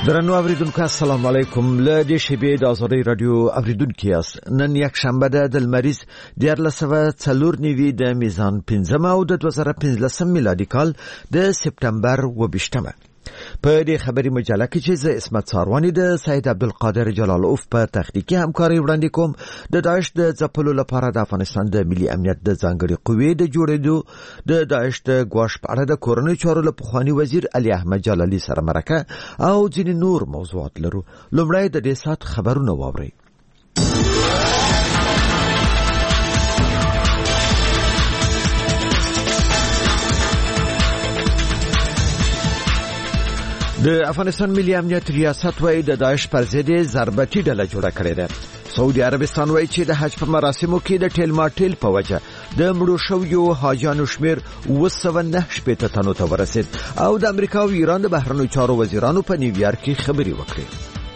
درنو اوریدونکو السلام علیکم. له دې شیبې د آزادۍ رادیو اوریدونکو یاست. نن یک شنبه ده د لمریز 1494 د میزان 15 او د 2015 میلادي کال د سپتمبر 28. په دې خبري مجله کې چې زه اسمت ساروانی د سید عبدالقادر جلالوف په تخنیکی همکاري وړاندې کوم. د داعش د ځپلو لپاره د افغانستان د ملي امنیت د ځانګړي قوې د جوړېدو، د داعش د ګواښ په اړه د کورنۍ چارو له پخواني وزیر علي احمد جلالي سره مرکه او ځینې نور موضوعات لرو. لومړی د دې سات خبرونه واورئ. د افغانستان ملي امنیت ریاست وايي د داعش پر ضد ضربتي ډله جوړه کړې ده. سعودي عربستان وايي چې د حج په مراسمو کې د ټیل ماټیل په وجه د مړو شویو حاجیانو شمیر 209 تنو ته ورسید او د امریکا او ایران د بهرنیو چارو وزیرانو په نیویارک کې خبري وکړې.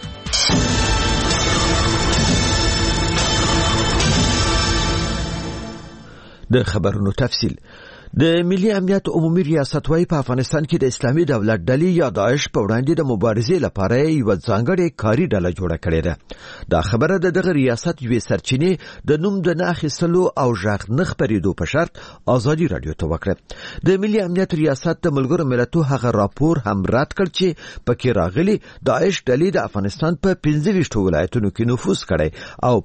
د خبرونو تفصیل. د ملي امنیت عمومي ریاست وايي په افغانستان کې د اسلامي دولت ډلې یا داعش په وړاندې د مبارزې لپاره یو ځانګړې کاري ډله جوړه کړې ده. دا خبره د دغه ریاست یوې سرچینې د نوم د نه اخیستلو او ژغ نه خپرېدو په شرط آزادي رادیو ته وکړه. د ملي امنیت ریاست د ملګرو ملتونو هغه راپور هم رد کړ چې پکې راغلي داعش ډلې د افغانستان په 25 ولایتونو کې نفوذ کړی او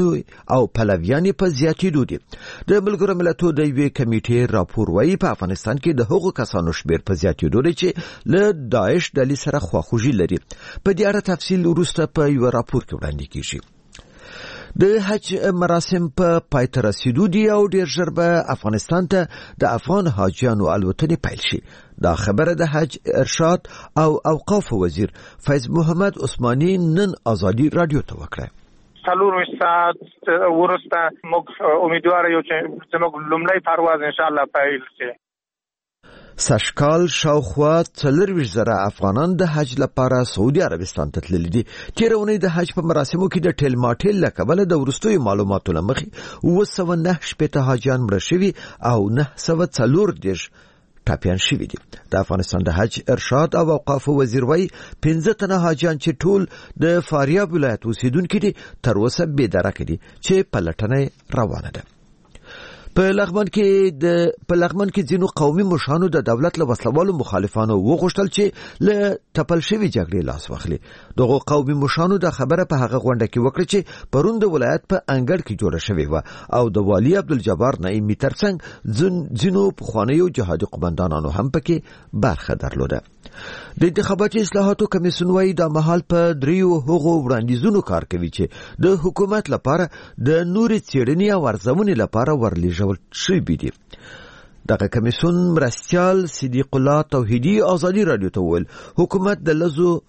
پلویان په زیاتېدو دي. د ملګرو ملتونو د یوې کمیټې راپور وايي په افغانستان کې د هغو کسانو شمیر په زیاتېدو دی چې له داعش ډلې سره خواخوږي لري. په دې اړه تفصیل وروسته په یو راپور کې وړاندې کیږي. د حج مراسم په پای ته رسیدو دي او ډیر ژر به افغانستان ته د افغان حاجیانو الوتنې پیل شي. دا خبره د حج ارشاد او اوقاف وزیر فیض محمد عثماني نن آزادي رادیو ته وکړه. سالور ساعت ورسته موږ امیدوار یو چې زموږ لومړی پرواز ان شاء الله پیل شي. سشکال شاوخوا 40,000 افغانان د حج لپاره سعودي عربستان ته تللي دي. تېره اونۍ د حج په مراسمو کې د ټیل ماټیل له کبله د وروستیو معلوماتو له مخې 209 حاجیان مړه شوي او 940 ټاپیان شوي دي. د افغانستان د حج ارشاد او اوقاف وزیر وايي 15 تنه حاجیان چې ټول د فاریاب ولایت اوسیدونکي دي تر اوسه بې درکه دي چې پلټنه روانه ده. په لغمان کې ځینو قومي مشرانو د دولت له وسلوالو مخالفانو وغوښتل چې له ټپل شوي جګړې لاس واخلي. دغه قومي مشرانو د خبره په هغه غونډه کې وکړه چې پرون د ولایت په انګړ کې جوړه شوې و او د والی عبدالجبار نعیمي ترڅنګ ځینو پخوانیو جهادي قومندانانو هم پکې برخه درلوده. د انتخاباتي اصلاحاتو کمیسیون وايي دا مهال په دریو هغو وړاندیزونو کار کوي چې د حکومت لپاره د نوري څېړنې او ارزونې لپاره ورلېږل شوي دي. دغه کمیسیون مرستیال صدیق الله توحیدی آزادي رادیو ته وویل حکومت د لسو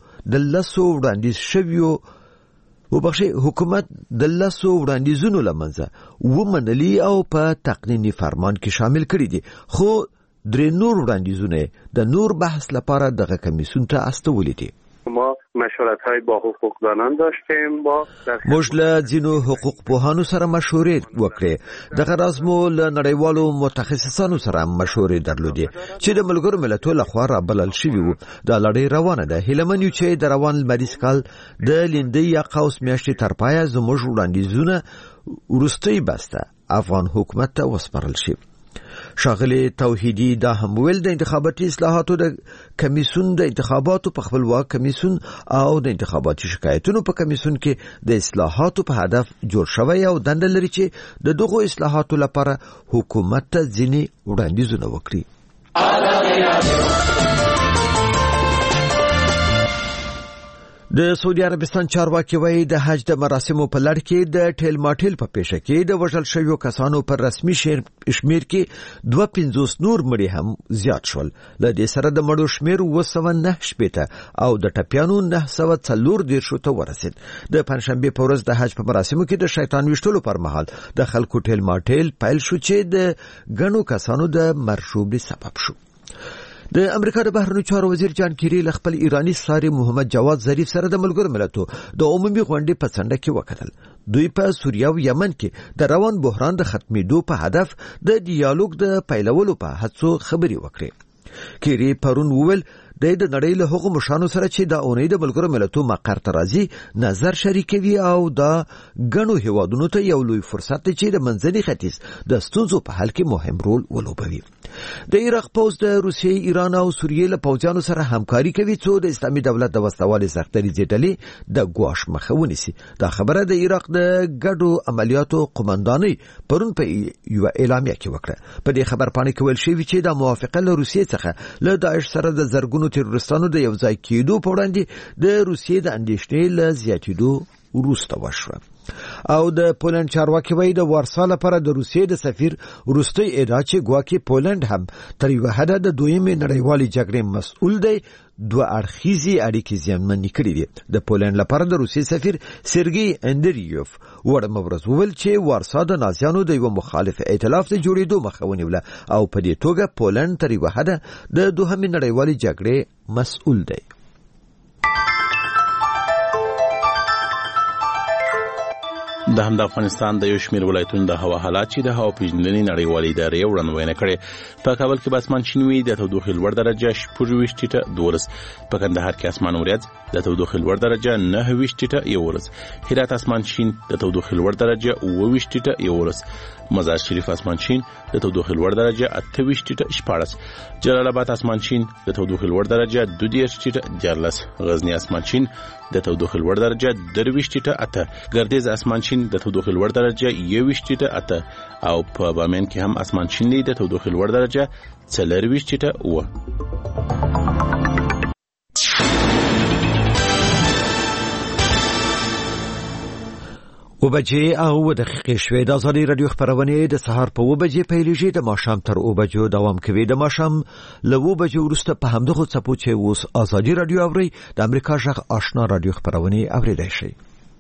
وړاندیزونو لمنځه ومنلي او په تقنیني فرمان کې شامل کړي دي، خو درې نور وړاندیزونه د نور بحث لپاره دغه کمیسیون ته استولي دي. ما مشورت‌های با حقوقدانان داشتیم. موږ له ځینو حقوق پوهانو سره مشورې وکړې. دغه راز مو له نړیوالو متخصصانو سره مشورې درلودې چې د ملګرو ملتونو لخوا رابلل شوي وو. دا لړۍ روانه ده. هیله من یو چې د روان لمریز کال د لیندۍ یا قوس میاشتې تر پایه زموږ وړاندیزونه وروستۍ بسته افغان حکومت ته وسپارل شي. ښاغلي توحیدی دا هم ویل د انتخاباتي اصلاحاتو د کمیسیون د انتخاباتو په خپلواک کمیسیون او د انتخاباتي شکایتونو په کمیسیون کې د اصلاحاتو په هدف جوړ شوی او دنده لري چې د دغو اصلاحاتو لپاره حکومت ته ځینې وړاندیزونه وکړي. د سعودي عربستان چارواکي وايي د حج د مراسمو په لړ کې د ټیل ماټیل په پیښه کې د وژل شویو کسانو پر رسمي شمیر کې 250 نور مړي هم زیات شول. له دې سره د مړو شمیر 209 او د ټپیانو 940 ته ورسید. د پنځشنبه په ورځ د حج په مراسمو کې د شیطان وشتلو پر مهال د خلکو ټیل ماټیل پیل شو چې د غنو کسانو د مرشوبې سبب شو. د امریکا د بهرنیو چارو وزیر جان کیری له خپل ایرانی ساري محمد جواد ظریف سره د ملګرو ملتونو د عمومي غونډې په څنډه کې وکتل. دوی په سوریه او یمن کې د روان بحران د ختمېدو په هدف د ډیالوګ د پیلولو په هڅو خبرې وکړې. کیری پرون وویل د نړۍ له هغو مشانو سره چې د اونۍ د ملګرو ملتونو مقر ته راځي نظر شریکوي او د غنو هیوادونو ته یو لوی فرصت دی چې د منځني ختیځ د ستونزو په حل کې مهم رول ولوبوي. د عراق پوز د روسیې، ایران او سوریې له پوځیانو سره همکاري کوي څو د اسلامي دولت د وسوالې سختري ډلې د ګواښ مخه ونیسي. دا خبره د عراق د ګډو عملیاتو قومندانۍ پرون په یو اعلامیه کې وکړه. په دې خبرپاڼه کې ویل شوی چې د موافقه له روسیې څخه له داعش سره د زرګونو تروریستانو د یو ځای کېدو په وړاندې د روسیې د اندېښنې له زیاتېدو وروسته وشوه. او د پولند چارواکي وایي د وارسا لپاره د روسیې د سفیر وروستي ادعا چې ګواکې پولند هم تر یوه حده د دویمې نړیوالې جګړې مسؤل دی دوه اړخیزې اړیکې زیانمنې کړې دي. د پولند لپاره د روسیې سفیر سرګي اندریوف وړمه ورځ وویل چې وارسا د نازیانو د یو مخالف ائتلاف د جوړېدو مخه ونیوله او په دې توګه پولند تر یوه حده د دوهمې نړیوالې جګړې مسؤل دی. د هم د افغانستان د یو شمېر ولایتونو د هوا حالات چې د هوا پیژندنې نړیوالې ادارې وړاندوینه کړې. په کابل کې به اسمان شین وي، د تودوخې لوړ درجه 26 ټیټه 12. په کندهار کې اسمان وریځ، د تودوخې لوړ درجه 29 ټیټه 11. هرات اسمان شین، د تودوخې لوړ درجه 28 ټیټه 11. مزار شریف اسمان شین، د تودوخې لوړ درجه 28 ټیټه 14. جلال آباد اسمان شین، د تودوخې لوړ درجه 22 ټیټه 14. غزنی اسمان شین، د تودوخې لوړ درجه 23 ټیټه 8. ګردیز اسمان شین، د تودوخې لوړ درجه 21 ټیټه 8. او په بامیان کې هم اسمان شین دی، د تودوخې لوړ درجه 24 ټیټه 9. وبجې او دقیقې شوې د ازادي رادیو خبرونه د سهار په وبجې پیلېږي، د ماښام تر وبجو دوام کوي. د ماښام له وبجو وروسته په همدغه څپو چې اوس ازادي رادیو اوري د امریکا غږ آشنا رادیو خبرونه اوریدای شي.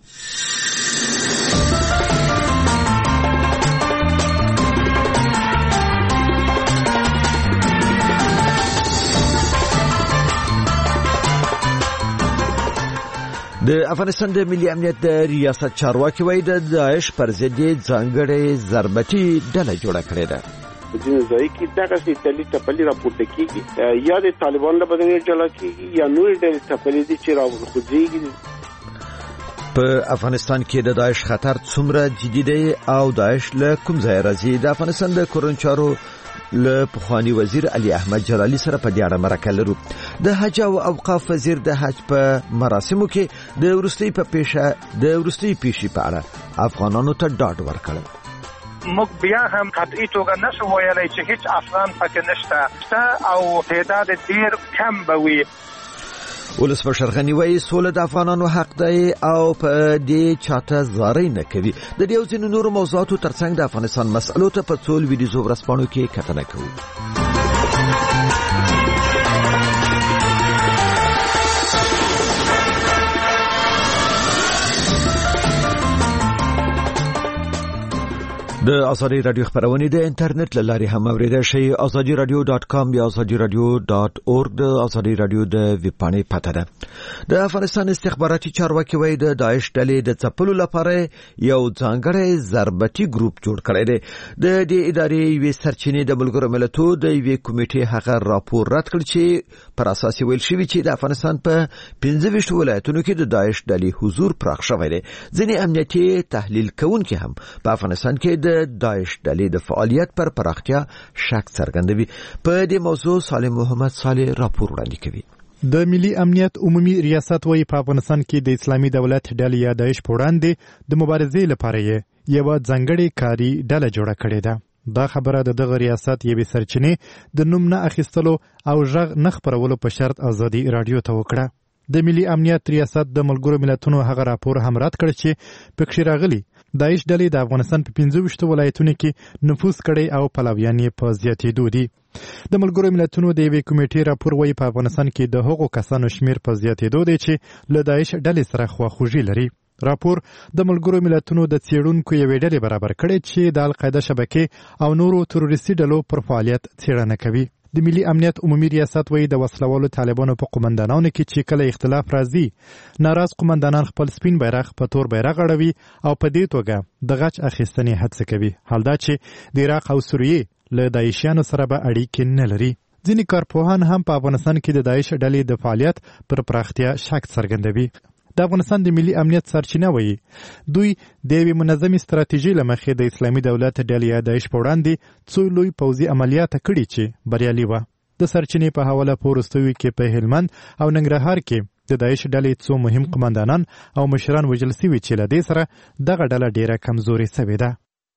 د افغانستان د ملي امنیت د ریاست چارواکي وایي د داعش پر ضد ځانګړې ضربتي ډله جوړه کړې ده. په ځینو ځای کې دغه ټلې ټپلې راپورته کېږي، یا د طالبان له بدنې ډله کېږي یا نورې ډلې ټپلې دي چې راوخوځېږي. په افغانستان کې د داعش خطر څومره جدي دی او داعش له کوم ځای راځي؟ د افغانستان د کورنچارو له پخوانی وزیر علي احمد جلالي سره په دې اړه مرکه لرو. د حج او اوقاف وزیر د حج په مراسمو کې د ورستۍ پیشي په اړه افغانانو ته ډاډ ورکړ. موږ بیا هم قطعي توګه نشو ویلای چې هیڅ افغان پکې نشته او تعداد ډیر کم به وي. ولسمشر غنی وایي سوله د افغانانو حق دی او په دې چاته زارۍ نه کوي. د دې او ځینو نورو موضوعاتو ترڅنګ د افغانستان مسألو ته په څو ویډیو ورسپانو کې کتنه کوو. د ازادي رادیو خبرونه د انټرنیټ لاري هم اوریدل شي. azadiradio.com یا azadiradio.org د ازادي رادیو د ویبپاڼې پته ده. د افغانستان استخباراتي چارواکي وایي د داعش ډلې د ځپلو لپاره یو ځانګړی ضربتي ګروپ جوړ کړی دی. د دې ادارې یوې سرچینې د ملګرو ملتونو د یوې کمیټې هغه راپور رد کړ چې پر اساس ویل شوی چې د افغانستان په 15 ولایتونو کې د داعش ډلې حضور پراخ شوی دی. ځینې امنیتي تحلیل کوونکي هم په افغانستان کې د داعش ډلې د فعالیت پر پراختیا شک څرګندوي. په دې موضوع صالح محمد صالح راپور وړاندې کوي. د ملي امنیت عمومي ریاست وایي په افغانستان کې د اسلامي دولت ډلې یا داعش په وړاندې د مبارزې لپاره یو ځانګړی کاري ډله جوړه کړې ده. دا خبره د دغه ریاست یوې سرچینې د نوم نه اخیستلو او غږ نه خپرولو په شرط ازادي رادیو ته وکړه. د ملي امنیت ریاست د ملګرو ملتونو هغه راپور هم رد کړ چې پکې راغلي داعش ډلې د افغانستان په 15 ولایتونو کې نفوذ کړی او پلویان یې په زیاتېدو دي. د ملګرو ملتونو د یوې کمیټې راپور وایي په افغانستان کې د هغو کسانو شمیر په زیاتېدو دی چې له داعش ډلې سره خواخوږي لري. راپور د ملګرو ملتونو د څېړونکو یوې ډلې برابر کړی چې د القاعده شبکې او نورو تروریستي ډلو پر فعالیت څېړنه کوي. د ملي امنیت عمومي ریاست وایي د وسلوالو طالبانو په قومندانانو کې چې کله اختلاف راځي ناراض قومندانان خپل سپین بیرغ په تور بیرغ اړوي او په دې توګه د غچ اخیستنې هڅه کوي. حال دا چې د عراق او سوریې له داعشیانو سره به اړیکې نه لري. ځینې کارپوهان هم په افغانستان کې د داعش ډلې د فعالیت پر پراختیا شک څرګندوي. د افغانستان د ملي امنیت سرچینه وایي دوی د یوې منظمې ستراتیژۍ له مخې د اسلامي دولت ډلې یا داعش په وړاندې څو لوی پوځي عملیات کړي چې بریالي وه. د سرچینې په حواله په وروستیو کې په هلمند او ننګرهار کې د داعش ډلې څو مهم قماندانان او مشران وژل شوي چې له دې سره دغه ډله ډیره کمزورې شوې ده.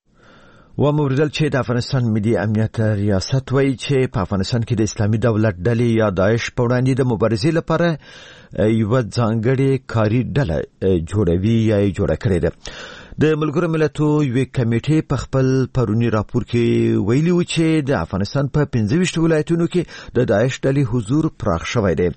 و موردل چې د افغانستان ملي امنیت ریاست وایي چې په افغانستان کې د اسلامي دولت ډلې یا داعش په وړاندې د مبارزې لپاره یو ځانګړې کاري ډله جوړوي یا جوړه کړې ده. د ملګرو ملتونو یو کمیټې په خپل پرونی راپور کې ویلي و چې د افغانستان په 15 ولایتونو کې د داعش ډلې حضور پراخ شوی دی.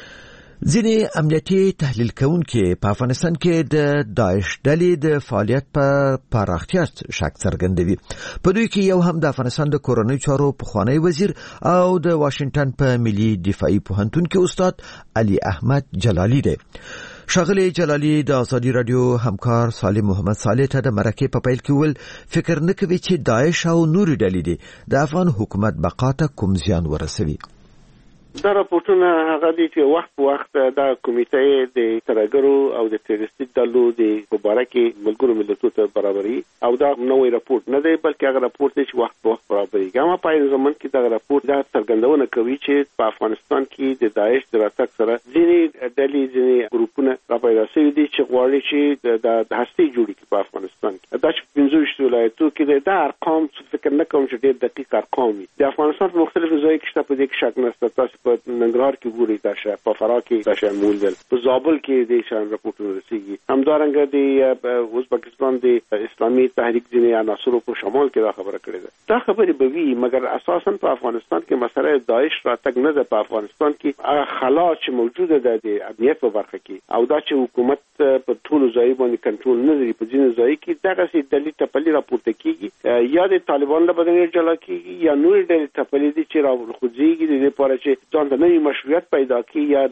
ځینې امنیتي تحلیل کوونکي په افغانستان کې د داعش ډلې د فعالیت په پراختیا شک څرګندوي. په دوی کې یو هم د افغانستان د کورنۍ چارو پخوانی وزیر او د واشنگټن په ملي دفاعي پوهنتون کې استاد علي احمد جلالي دی. ښاغلی جلالي د ازادي رادیو همکار صالح محمد صالح ته د مرکې په پیل کې ول فکر نه کوي چې داعش او نورې ډلې دي د افغان حکومت بقا ته کوم زیان ورسوي. دا راپورټونه هغه دي چې وخت په وخت دا کمیټه د ترګرو او د تروریستي ډلو د مبارکي ملګرو ملتونو ته برابري او دا نوې راپورټ نه دی بلکې هغه راپورټ چې وخت په وخت برابري. ګامه پای زمون کې دا راپورټ دا څرګندونه کوي چې په افغانستان کې د داعش د راتګ سره ځینې ډلې ځینې ګروپونه راپیدا شوي دي چې غواړي چې د هستي جوړي کې په افغانستان کې دا چې 15 ولایتونو کې دا ارقام فکر نه کوم چې ډېر دقیق ارقام دي. د افغانستان په مختلفو ځایو کې شته په دې کې شک نشته. تاسو په ننګرهار کې ګوري دا شی په فراه کې دا شی موندل په زابل کې د شان راپورټونه رسیږي. همدارنګه د ازبکستان د اسلامي تحریک ځینې عناصرو په شمال کې دا خبره کړې ده. دا خبرې به وي مګر اساسا په افغانستان کې مسله داعش راتګ نه ده. په افغانستان کې هغه خلا چې موجوده ده د امنیت په برخه کې او دا چې حکومت په ټولو ځایونو باندې کنټرول نه لري. په ځینو ځایو کې دغه سي دلیل ټپلي راپورته کیږي یا د طالبان له بدن جلا کیږي یا نور ډېر ټپلي دي چې راوخوځيږي د لپاره چې ځان ته نوې مشروعیت پیدا کړي یا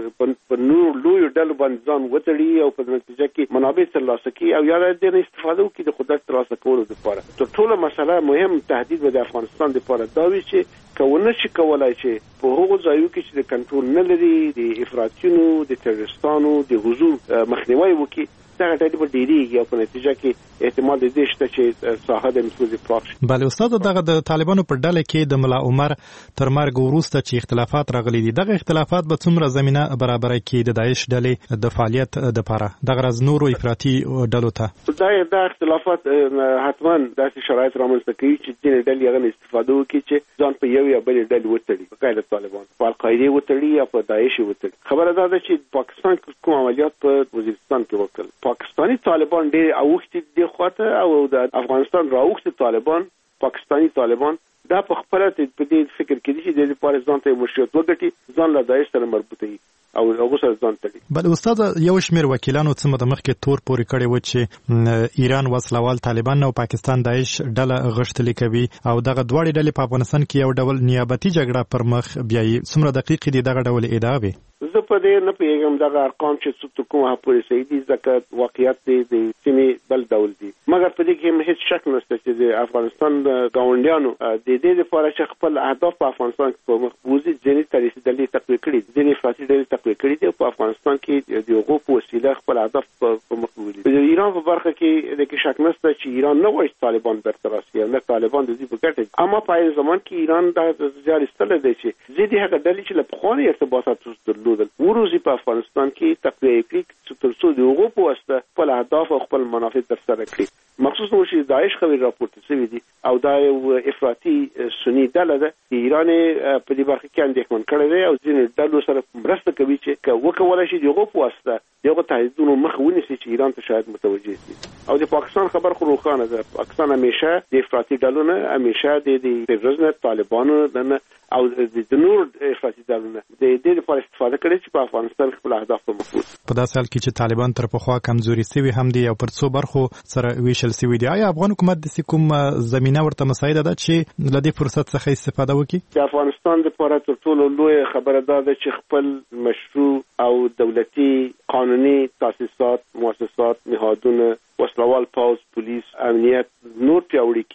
په نور لوی ډلو باندې ځان وتړي او په نتیجه کې منابع ترلاسه کړي او یا د استفاده وکړي د قدرت ترلاسه کولو لپاره. تر ټولو مسله مهم تهدید د افغانستان لپاره دا وی چې کونه شي کولای چې په هغو ځایو کې چې د کنټرول نه لري د افراطیونو د تروریستانو د حضور مخنیوي وکړي. دا ټاټي په ډیریږي او په نتیجه کې احتمال دې شته چې ساحه د نفوذ پراخ شي. بله استاد دغه د طالبانو په ډله کې د ملا عمر تر مرګ وروسته چې اختلافات راغلي دي دغه اختلافات به څومره زمينه برابرۍ کې د داعش ډلې د فعالیت لپاره دغه راز نورو افراطي ډلو ته دا اختلافات حتما داسې شرایط رامنځته کوي چې ځینې ډلې هغه استفاده وکړي چې ځان په یو یا بل ډلې وتړي په قاعده طالبان په القاعده وتړي یا په داعش وتړي. خبره دا ده چې پاکستان کوم عملیات په وزیرستان کې وکړل. پاکستانی طالبان ډېر اوښتي دي خواته او د افغانستان راوښتي طالبان پاکستانی طالبان دا په خپل په دې فکر کې دي چې د لپاره ځان ته مشروعیت وګټي ځان له داعش سره مربوطه وي او هغه سره ځان تړي. بل استاد یو شمیر وکیلانو څه مخکې تور پورې کړي و چې ایران وسلوال طالبان او پاکستان داعش ډله غښتلې کوي او دغه دواړه ډلې په افغانستان کې یو ډول نیابتي جګړه پر مخ بیایي. څومره دقیق دي دغه ډول ادعاوې؟ زه په دې نه پیغام دغه ارقام چې څوک کومه پورې سيدي ځکه واقعیت دی د سیمې بل ډول دي مګر په دې کې هیڅ شک نشته چې د افغانستان گاونډیانو د دې لپاره چې خپل اهداف په افغانستان کې په مخبوزي ځینې تاریخي دلې تقویه کړي ځینې فاسي دلې تقویه کړي دي په افغانستان کې د هغو په وسیله خپل اهداف په مخبوزي. د ایران په برخه کې د کې شک نشته چې ایران نه وایي طالبان برتر راسي نه طالبان د دې په ګټه. اما په زمان کې ایران د ځار استل دی چې زیاتې هغه دلې چې له پخوانی ارتباطات درلودل وروزي په افغانستان کې تقویه کړي چې تر څو د هغو په واسطه خپل اهداف او خپل منافع ترسره کړي. مخصوصا چې داعش خبري راپورته شوی دي او دا یو افراطي سنی ډله ده ایران په دې برخه کې اندېښمن کړی دی او ځینې ډلو سره مرسته کوي چې وکولای شي دغه په واسطه دغه تهدیدونو مخ ونیسي چې ایران ته شاید متوجه شي. او د پاکستان خبر خو روښانه ده. پاکستان همیشه د افراطي ډلو نه همیشه د تروریزم طالبانو نه او د نور افراطي ډلو د دې لپاره استفاده کړي چې په افغانستان خپل اهداف په مخ وړي. په داسې حال کې چې طالبان تر پخوا کمزوري شوي هم دي او پر څو برخو سره ویشل شوي دي آیا افغان حکومت د کوم زمينه ورته مساعده ده چې له دې فرصت څخه استفاده وکړي؟ د افغانستان لپاره تر ټولو لوی خبره ده چې خپل مشروع او دولتي قانوني تاسیسات مؤسسات نهادونه وسلوال پوز پولیس امنیت نور پیاوړي کړي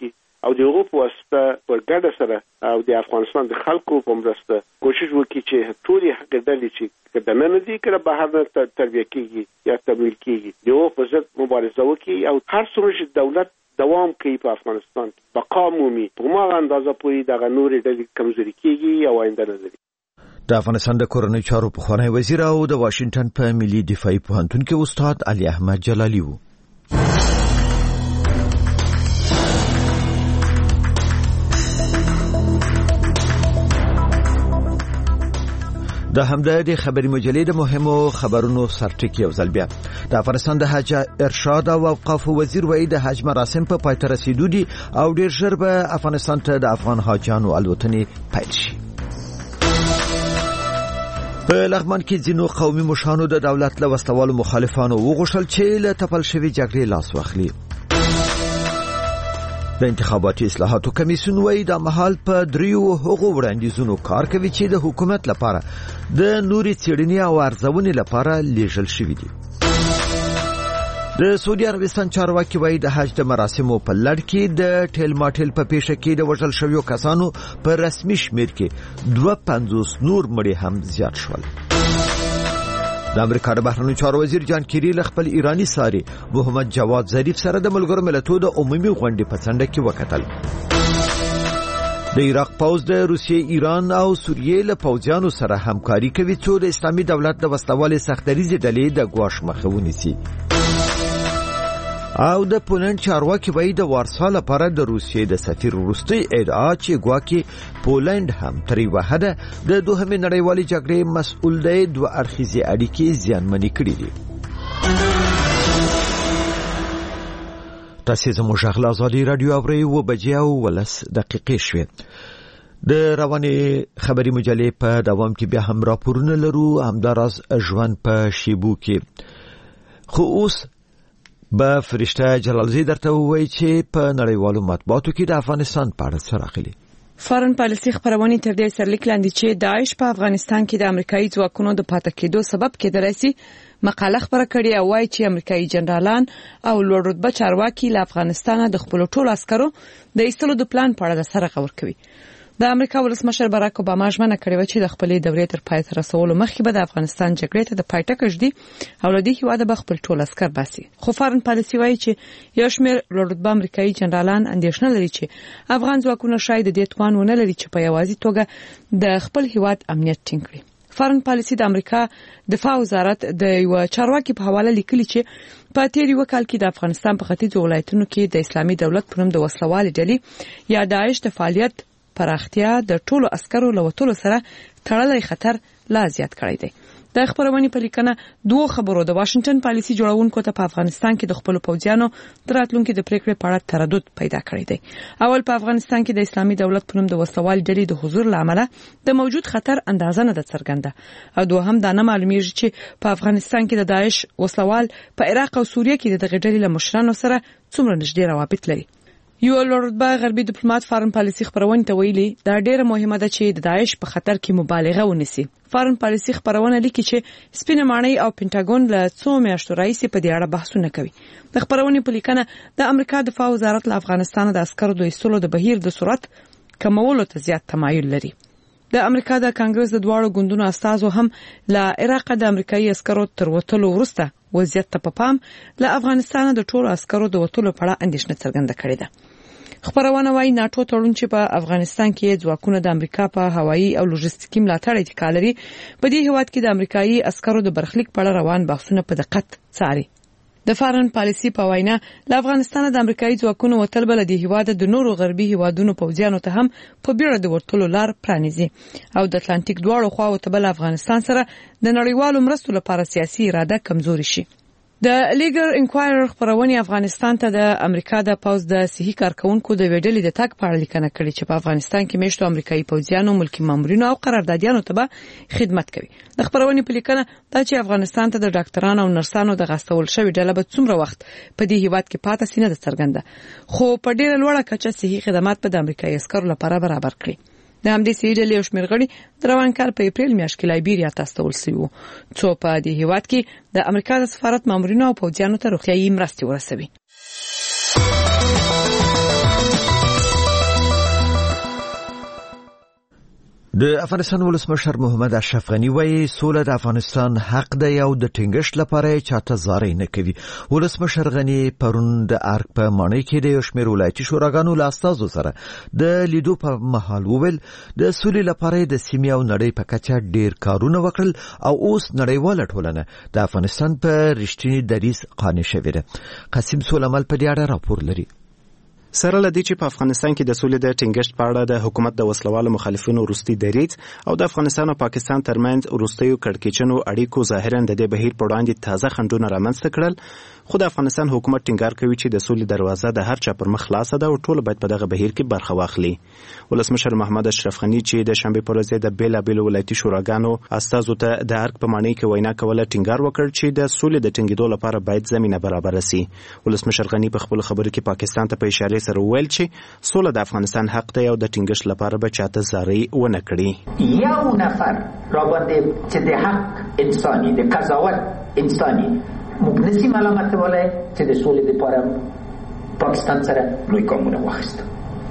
او دغه په واسطه په ګډه سره او د افغانستان د خلکو په مرسته کوشش وکړي چې ټول حق ډلې چې کله نه دي کله بهر نه تربیه کیږي یا تمویل کیږي یو په ضد مبارزه وکړي او هر څومره چې دولت دوام کوي په افغانستان بقا مومي په ماغه اندازه پوری دغه نورې ډلې کمزوري کیږي او آینده نه لري. د افغانستان د کورنۍ چارو پخوانی وزیر او د واشنگټن په ملي دفاعي پوهنتون کې استاد علي احمد جلالي وو. د همدې خبري مجلې د مهمو خبرونو سرټکی او ځلبیا د افغانستان د حج ارشاد او اوقاف وزیر وایي د حج مراسم په پای ته رسیدو دي او ډیر ژر به افغانستان ته د افغان حاجانو الوتنې پیل شي. په لغمان کې ځینو قومي مشرانو د دولت له وسلوالو مخالفانو وغوښتل چې له تپل شوی جګړې لاس واخلي. د انتخاباتي اصلاحاتو کمیسیون وایي د مهال په دریو حقوقو وړاندیزونو کار کوي چې د حکومت لپاره د نوري څېړنې او ارزونې لپاره لیږل شوی دي. د سعودي عربستان چارواکي وایي د حج د مراسمو په لړ کې د ټیل ماټیل په پیښه کې د وژل شویو کسانو په رسمي شمیر کې 250 نور مړي هم زیات شول. د امریکا د بهرنیو چارو وزیر جان کیری له خپل ایرانی ساري محمد جواد ظریف سره د ملګرو ملتونو د عمومي غونډې په څنډه کې وکتل. د عراق پوز د روسیې، ایران او سوریې له پوځیانو سره همکاري کوي چې د اسلامي دولت د وسلوالې سختدریزې ډلې د ګواښ مخه ونیسي. او د پولند چارواکي وایي د وارسا لپاره د روسیې د سفیر وروستۍ ادعا چې ګواکې پولند هم تر یوه حده د دوهمې نړیوالې جګړې مسؤل دی دوه اړخیزې اړیکې زیانمنې کړې دي. تاسو زموږ غږ آزادي رادیو اورئ 7:10 شوې. د روانې خبري مجلې په دوام کې بیا هم راپورونه لرو همداراز ژوند په شیبو کې. خو اوس به فرشته جلالزی درته وایي چې په نړیوالو مطبوعاتو کې د افغانستان په اړه څه راغلي. فارن پالیسي خبرونه تر دې سرلیک لاندې چې داعش په افغانستان کې د امریکایي ځواکونو د پاتې کېدو سبب کېدلی شي مقاله خبره کړې او وایي چې امریکایي جنرالان او لوړ رتبه چارواکي له افغانستان د خپل ټولو عسکرو د ایستلو د پلان په اړه سره خبر کوي. د امریکا ولسمشر باراک اوباما ژمنه کړې و چې د خپلې دورې تر پای ته رسولو مخکې به د افغانستان جګړې ته د پای ټکی ږدي او له دې هیواده به خپل ټول عسكر باسي. خو فارن پالیسي وایي چې یو شمېر لوړ رتبه امریکایي جنرالان اندېښنه لري چې افغان ځواکونه شاید د دې توان ونه لري چې په یوازې توګه د خپل هیواد امنیت ټینګ کړي. فارن پالیسي د امریکا دفاع وزارت د یو چارواکي په حواله لیکلي چې په تیر یو کال کې د افغانستان په ختیځو ولایتونو کې د اسلامي دولت په نوم د وسلوالې ډلې یا داعش د فعالیت پراختیا د ټولو عسکرو لوتلو سره تړلې خطر لا زیات کړی دی. د خبرونه په لیکنه دوه خبرو د واشنگټن پالیسي جوړونکو ته په افغانستان کې د خپل پوځیانو دراتلونکو د پریکړې په اړه تردید پیدا کړی دی. اول په افغانستان کې د اسلامي دولت په نوم د وسلوال ډلې د حضور لامل د موجود خطر اندازه نه ده څرګنده او دوهم دا نه معلومیږي چې په افغانستان کې د داعش وسلوال په عراق او سوریه کې د غډلې له مشرانو سره څومره نږدې روابط لري. یو لوړرتبه غربي ډیپلوماټ فارن پالیسي خبرونه ته ویلي دا ډیره مهمه ده چې د داعش په خطر کې مبالغه ونیسي. فارن پالیسي خبرونه لیکي چې سپینه ماڼۍ او پینټاګون له څو میاشتو راځي په دې اړه بحثونه کوي. د خبرونه په لیکنه د امریکا دفاع وزارت له افغانستان د عسکرو د ایستلو د بهیر د سرعت کمولو ته زیات تمایل لري. د امریکا د کانګرس د دواړو ګوندونو استازو هم له عراق د امریکایي عسکرو تر وټلو وروسته وضعیت ته په پام له افغانستان د ټولو عسکرو د وټلو په اړه اندېښنه څرګنده کړې ده. خبرونه وايي ناتو تړون چې په افغانستان کې ځواکونه د امریکا په هوایي او لوجستیکي ملاتړ اتکا لري په دې هیواد کې د امریکایي عسکرو د برخلیک په اړه روان بحثونه په دقت څاري. د فارن پالیسي په وینا له افغانستان د امریکایي ځواکونو وتل بل د هیواد د نورو غربي هیوادونو پوځیانو ته هم په بیړه د ورتلو لار پرانیزي او د اتلانتیک دواړو خواو ته بل افغانستان سره د نړیوالو مرستو لپاره سیاسي اراده کمزوري شي. د لیګر انکوایرر خبرونه افغانستان ته د امریکا د پوز د صحي کارکونکو د ویډلې د تک په اړه لیکنه کړې چې په افغانستان کې میشتو امریکایي پوځیانو ملکی مامورینو او قراردادیانو ته به خدمت کوي. د خبرونه په لیکنه دا چې افغانستان ته د ډاکټرانو او نرسانو د غستول شوی ډله به څومره وخت په دې هیواد کې پاتې سینه د څرګنده خو په ډیره لوړه کچه صحي خدمات په د امریکایي عسکرو لپاره برابر کړي. د همدې سیډلې او شمیر غړي د روان کال په اپریل میاشت کې لایبیریا ته استول شوی وو څو په دې هیواد کې د امریکا د سفارت مامورینو او پوځیانو ته روغتیايي مرستې ورسوي. د افغانستان ولسمشر محمد اشرف غنی وایي سوله د افغانستان حق دی او د ټینګښت لپاره چاته زارۍ نه کوي. ولسمشر غنی پرون د ارګ په ماڼۍ کې د یو شمېر ولایتي شوراګانو له استازو سره د لیدو په مهال وویل د سولې لپاره د سیمې او نړۍ په کچه ډېر کارونه وکړل او اوس نړیواله ټولنه د افغانستان په رښتینی دریځ قانع شوې ده. قاسم سولمل په دې اړه راپور لري. سره لدی چې په افغانستان کې د سولې د ټینګښت په اړه د حکومت د وسلوالو مخالفینو وروستي دریځ او د افغانستان او پاکستان ترمنځ وروستیو کړکېچنو اړیکو ظاهرا د دې بهیر په وړاندې تازه خنډونه رامنځته کړل، خو د افغانستان حکومت ټینګار کوي چې د سولې دروازه د هر چا پر مخ خلاصه ده او ټول باید په دغه بهیر کې برخه واخلي. ولسمشر محمد اشرف غنی چې د شنبې پر ورځ د بیلابیلو ولایتي شوراګانو استازو ته د ارګ په ماڼۍ کې وینا کوله ټینګار وکړ چې د سولې د ټینګېدو لپاره باید زمینه برابره شي. ولسمشر غنی په خپل خبرو کې پاکستان ته په اشاره سره وویل چې سوله د افغانستان حق دی او د ټینګښت لپاره به چاته زارۍ ونه کړي. یو نفر را باندې چې د حق انساني د قضاوت انساني موږ نسی ملامت ولای چې د سولې لپاره پاکستان سره لوی ګامونه واخیستو.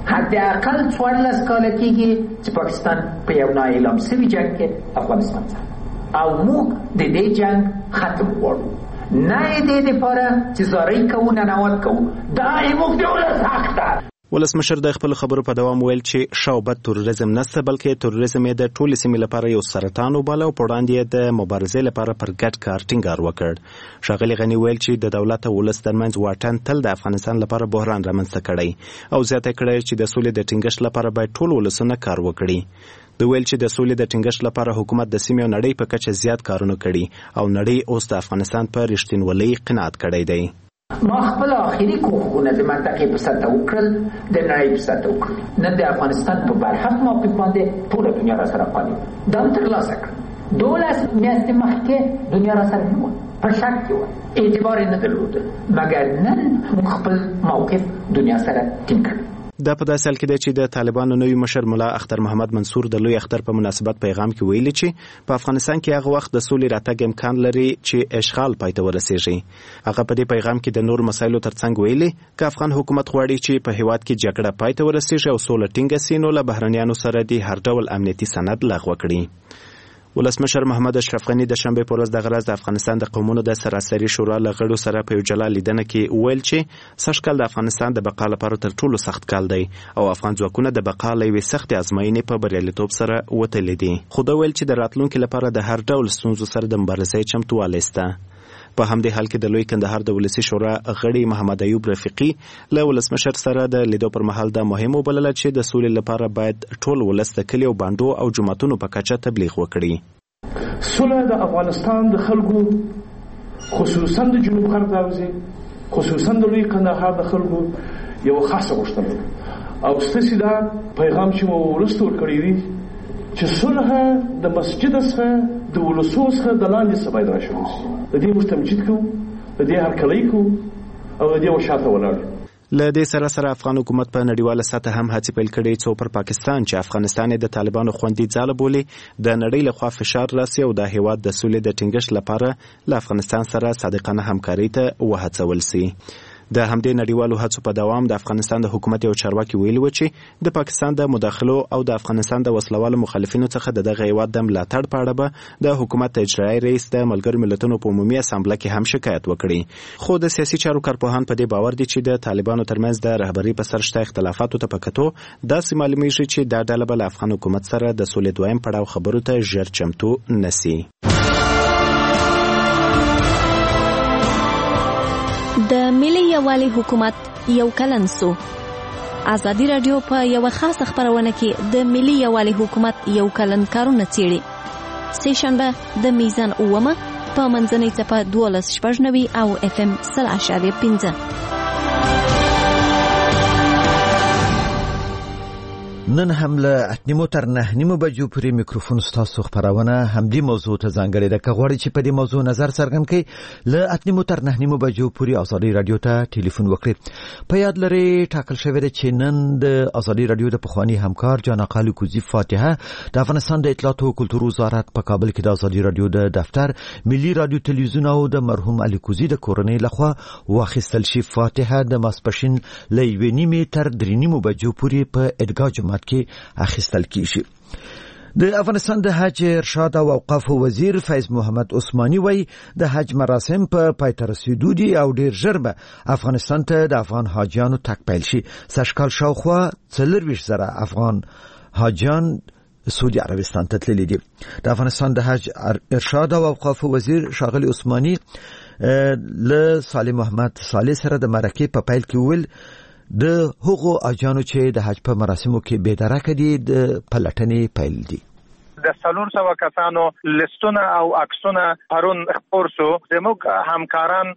حداقل 14 کال کېږي چې پاکستان په یو نااعلان شوي جنګ کې افغانستان سره او موږ د دې جنګ ختم غواړو، نه دې لپاره چې زارۍ کوو نه نواد کوو. دا زموږ د ولس حق ده. ولسمشر د خپل خبرو په دوام ویل چې شاوبد تروریزم نسته بلکې تروریزم یې د ټولې سیمې لپاره یو سرطان وباله او په وړاندې د مبارزې لپاره پر ګډ کار ټینګار وکړ. ښاغلي غني ویل چې د دولت او ولس ترمنځ واټن تل د افغانستان لپاره بحران رامنځته کړی او زیاته کړی چې د سولې د ټینګښت لپاره باید ټول ولسونه کار وکړي. د ویل چې د سولې د ټینګښت لپاره حکومت د سیمې او نړۍ په کچه زیات کارونه کړي او نړۍ اوس د افغانستان په رښتینولۍ قناعت کړی دی. ما خپل آخري کوښښونه د منطقې په سطح وکړل، د نړۍ په سطح وکړل. نن د افغانستان په برحق موقف باندې ټوله دنیا را سره قانع دا هم ترلاسه کړل. 12 میاشتې مخکې دنیا را سره نه وه، په شک کې وه، اعتبار یې نه درلوده، مګر نن موږ خپل موقف دنیا سره ټینګ کړ. دا په داسې حال کې دی چې د طالبانو نوی مشر ملا اختر محمد منصور د لوی اختر په مناسبت پیغام کې ویلي چې په افغانستان کې هغه وخت د سولې راتګ امکان لري چې اشغال پای ته ورسیږي. هغه په دې پیغام کې د نور مسایلو ترڅنګ ویلي چې افغان حکومت غواړي چې په هیواد کې جګړه پای ته ورسیږي او سوله ټینګه سي، نو له بهرنیانو سره د هر ډول امنیتي سند لغوه کړي. ولسمشر محمد اشرف غنی د شنبې پر ورځ د غرض د افغانستان د قومونو د سراسري شورا له غړو سره په یو جلا لیدنه کې ویل چې سږ کال د افغانستان د بقا لپاره تر ټولو سخت کال دی او افغان ځواکونه د بقا له یوې سختې ازموینې په بریالیتوب سره وتلي دي. خو دا ویل چې د راتلونکي لپاره د هر ډول ستونزو سره د مبارزې چمتووالی شته. په همدې حال کې د لوی کندهار د ولسی شورا غړي محمد ایوب رفیقي له ولسمشر سره د لیدو پر مهال دا مهم وبلل چې د سولې لپاره باید ټول ولس د کلیو باندو او جماعتونو په کچه تبلیغ وکړي. سوله د افغانستان د خلکو خصوصا د جنوب غرب حوزې خصوصا د لوی کندهار د خلکو یو خاصه غوښتنه او ستاسو دا پیغام چې مو ورسته ورکړی دی چې صلح د مسجد څخه د ولسو څخه د لاندې سبا درشو د دې مستمجد کو د دې هرکلی کو او د دې وشاته ولاړ. له دې سره افغان حکومت په نړیواله سطح هم هڅې پیل کړې څو پر پاکستان چې افغانستان د طالبانو خوندي ځاله بولي د نړۍ له خوا فشار راسي او د هیواد د سولې د ټینګښت لپاره له افغانستان سره صادقانه همکاري ته وهڅول سي. د همدې نړیوالو هڅو په دوام د افغانستان د حکومت یو چارواکي ویلي و چې د پاکستان د مداخلو او د افغانستان د وسلوالو مخالفینو څخه د دغه هیواد د ملاتړ په اړه به د حکومت اجرایي رئیس د ملګرو ملتونو په عمومي اسامبله کې هم شکایت وکړي. خو د سیاسي چارو کارپوهان په دې باور دي چې د طالبانو ترمنځ د رهبرۍ په سر شته اختلافاتو ته په کتو داسې معلومیږي چې دا ډله به له افغان حکومت سره د سولې دویم پړاو خبرو ته ژر چمتو نسی. د ملي یووالي حکومت یو کلن سو. ازادي رادیو په یو خاصه خبرونه کې د ملي یووالي حکومت یو کلن کارونه څیړي. سیشنبه د میزان اومه په منځنۍ څپه 12.90 او FM 3.5. نن هم له 8:30 تر 9:30 بجو پورې میکروفون ستاسو خبرونه همدې موضوع ته ځانګړې ده. که غواړئ چې په دې موضوع نظر څرګند کړئ له 8:30 تر 9:30 بجو پورې ازادي رادیو ته ټلیفون وکړئ. په یاد لرئ ټاکل شوی دی چې نن د ازادي رادیو د پخوانی همکار جان اقال کوزی فاتحه د افغانستان د اطلاعات او کلتور وزارت په کابل کې د ازادي رادیو د دفتر ملي رادیو تلویزیون او د مرحوم علي کوزی د کورنۍ لخوا واخیستل شي. فاتحه د ماسپښین له 1:30 تر 3:30 بجو پورې په ادګا کې اخیستل کیږي. د افغانستان د حج ارشاد او اوقاف وزیر فیض محمد عثماني وایي د حج مراسم په پای ته رسیدو دي او ډیر ژر به افغانستان ته د افغان حاجیانو تګ پیل شي. سږکال شاوخوا 40,000 افغان حاجیان سعودي عربستان ته تللي دي. د افغانستان د حج ارشاد او اوقاف وزیر شاغلی عثماني له صالح محمد صالح سره د مرکې په پیل کې ویل د هغو اجانو چې د حج په مراسمو کې بې درکه دي د پلټنې پیل دي. د 400 کسانو لستونه او عکسونه پرون خپور شو. زموږ همکاران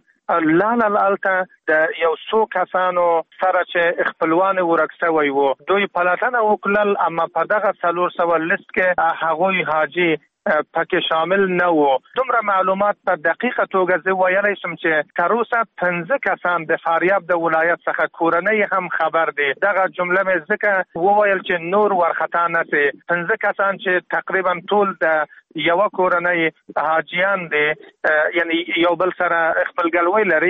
لالته د یو څو کسانو سره چې خپلوان ورکسوي وو دوی پلټنه وکړل، اما په دغه 400 لیست کې هغوی حاجی پکې شامل نه وو. دومره معلومات په دقیقه توګه زه ویلی شم چې تر اوسه 15 کسان د فاریاب د ولایت څخه کورنۍ هم خبر دي. دغه جمله مې ځکه وویل چې نور ورخطا نه سي. 15 کسان چې تقریبا ټول د یو کورنۍ حاجیان دي، یعنی یو بل سره خپلګلوي لري.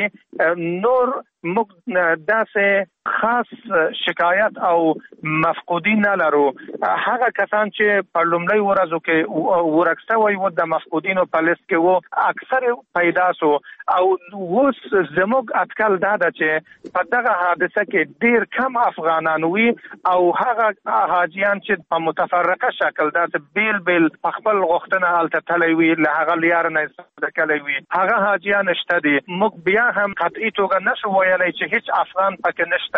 نور موږ داسې خاص شکایت او مفقودین نه لرو. هغه کسان چې په لومړی ورځو کې ورکسوي و د مفقودینو په لیست کې وو اکثر پیدا سو، او اوس زموږ اټکل دا ده چې په دغه حادثه کې ډیر کم افغانان وي او هغه حاجیان چې په متفرقه شکل داسې بیل بیل په خپل غوښتنه هلته تللی وي له هغه لیار نه استفاده کولی وي، هغه حاجیان شته دي. موږ بیا هم قطعي توګه نشو ویلی چې هیڅ افغان پکې نشته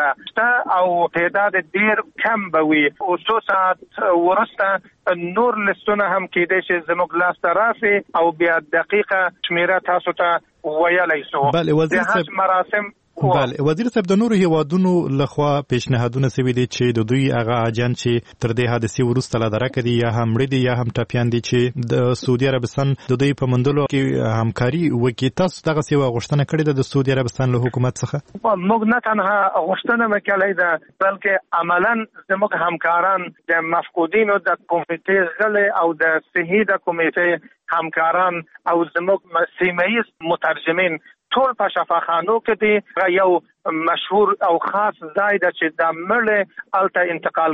او تعداد ډیر کم به وي. او 2 ساعت وروسته نور لستونه هم کېدای شي زموږ لاس ته راسي او بیا دقیقه شمیره تاسو ته ویلی شو. د حج مراسم بله وزیر صاحب د نورو هیوادونو لخوا پیشنهادونه سوي دي چې د دوی هغه اجان چې تر دې حادثې وروسته لا درکه دي یا هم مړي دي یا هم ټپیان دي چې د سعودي عربستان د دوی په مندلو کې همکاري وکړي. تاسو دغه سیوا غوښتنه کړې ده د سعودي عربستان له حکومت څخه؟ موږ نه تنها غوښتنه وکړې ده بلکې عملاً زموږ همکاران د مفقودینو د کمیټې غړي او د صحي د کمیټې همکاران او زموږ سیمه‌ایز مترجمین ټول په شفاخانو کې دي. یو مشهور او خاص ځای ده چې د مړ الته انتقال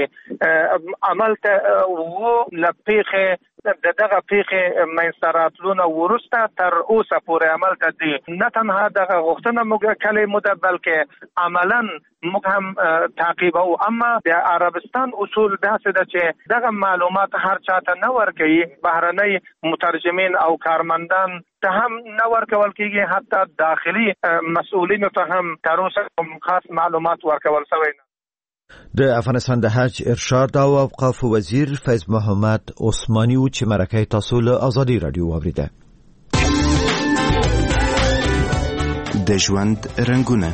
کیږي. عمل ته وو لپیخه دغه پیخه منصراتلونه ورسته تر اوسه پورې عمل ته دي. نه تنها دغه غوښتنه موږ کلمه ده بلکې عملاً موږ هم تعقیبو. اما د عربستان اصول داسې ده چې دغه معلومات هر چاته نه ورکوي، بهرنۍ مترجمین او کارمندان ته هم نه ورکول کیږي، حتی داخلي مسؤلینو ته هم تر اوسه خاص معلومات ورکول شوی نه. د افغانستان د حج ارشاد او اوقاف وزیر فیض محمد عثماني و چې مرکه تاسو له ازادي رادیو واوریده. د ژوند رنگونه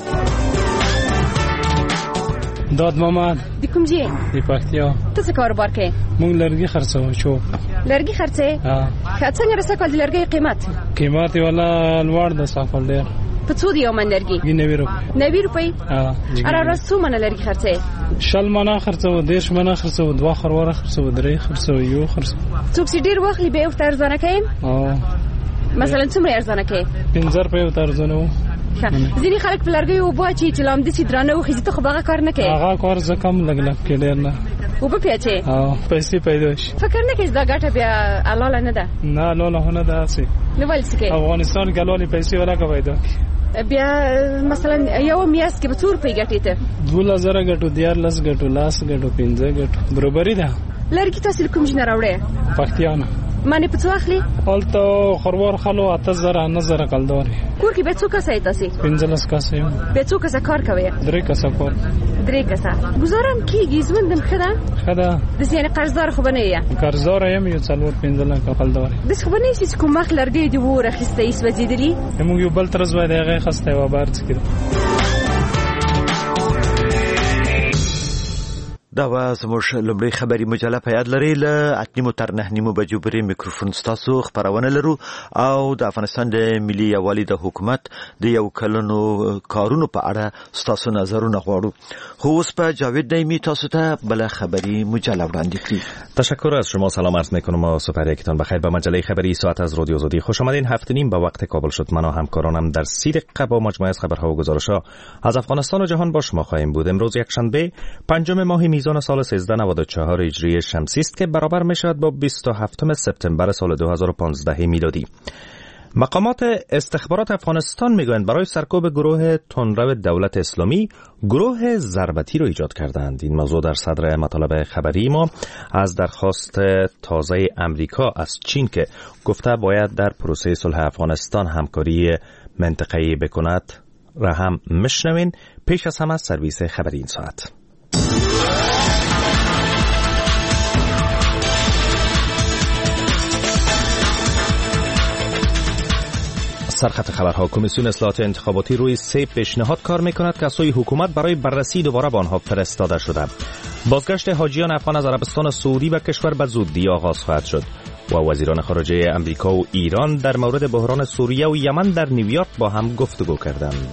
داد محمد د کوم ځای د پکتیا. ته څه کاروبار کوې؟ مونږ لرګي خرڅوو. چوب لرګي خرڅې؟ څنګه رسکل د لرګي قیمت یې ولا لوړ د سافل ډیر. په څو دی یو من لرګي؟ 90 روپۍ. 90 روپۍ؟ اره ورځ څو منه لرګي خرڅې؟ 40 منه خرڅوو، 10 منه خرڅوو، 2 خرواره خرڅوو، 3 خرڅوو، یو خرڅوو. څوک چې ډیر واخلي به ورته ارزانه کوي؟ مثلا څومره ارزانه کوي؟ 15 روپۍ ورته ارزانه وو. ځینې خلک په لرګي اوبه اچوي چې لامده سي درانه وخیږي. ته خو به هغه کار نه کوې؟ هغه کار زه کم لږ کې ډېر نه. اوبه پې اچوې؟ پیسې پیدا شي. فکر نه کوې چې دا ګټه بیا حلاله نه ده؟ نه حلاله خو نه ده هسې. نو ولې څه کوې؟ افغانستان کې حلالې پیسې ورکه پیدا بیا مثلا یو میاشت کې به څو روپۍ ګټې ته؟ 12,000 ګټو، 14 ګټو، 10 ګټو، 15 ګټو. برابري ده. لرګي تاسو له کوم ځای نه راوړئ؟ پکتیا نه. معنی په څو اخلي؟ هلته خروار خلو 8,000 9,000 کلدار. کور کې به څو کسه یې تاسو؟ 15 کسه یم. به څو کسه کار کوي؟ 3 کسه کار. 3 کسه. گزارم کیږي ژوندم خدا؟ خدا. د یعنی قرضدار خو بنه یې؟ قرضدار یم یو 4-15 کلدار. د څه بنه چې کوم مخ لرګي دی وره خسته یې سوځیدلی؟ موږ یو بل ترز وای دغه خسته و بارڅ کړ. دا و زموږ لومړی خبري مجله په یاد لري. له 8:30 تر 9:30 بجو پورې میکروفون ستاسو خبرونه لرو او د افغانستان د ملي یووالي د حکومت د یو کلونو کارونو په اړه ستاسو نظرونه غواړو. خو اوس په جاوید دایمی تاسو ته بل خبري مجله وړاندې کړي. تشکر از شما. سلام عرض میکنم و سپر یکتان بخیر به مجله خبری ساعت از رادیو آزادی. خوش آمدین. 7:30 به وقت کابل شد. من و همکارانم در 30 دقیقه با مجموعه از خبرها و گزارش‌ها از افغانستان و جهان با شما خواهیم بود. امروز یکشنبه 5 ماه آویزان سال 1394 هجری شمسی است که برابر می‌شود با 27 سپتامبر سال 2015 میلادی. مقامات استخبارات افغانستان میگویند برای سرکوب گروه تندرو دولت اسلامی گروه ضربتی را ایجاد کردند. این موضوع در صدر مطالب خبری ما از درخواست تازه امریکا از چین که گفته باید در پروسه صلح افغانستان همکاری منطقه‌ای بکند را هم میشنوین. پیش از همه از سرویس خبری این ساعت. سرخط خبرها. کمیسیون اصلاحات انتخاباتی روی 3 پیشنهاد کار میکند که از سوی حکومت برای بررسی دوباره به آنها فرستاده شده. بازگشت حاجیان افغان از عربستان سعودی به کشور به زودی آغاز خواهد شد و وزیران خارجه امریکا و ایران در مورد بحران سوریه و یمن در نیویورک با هم گفتگو کردند.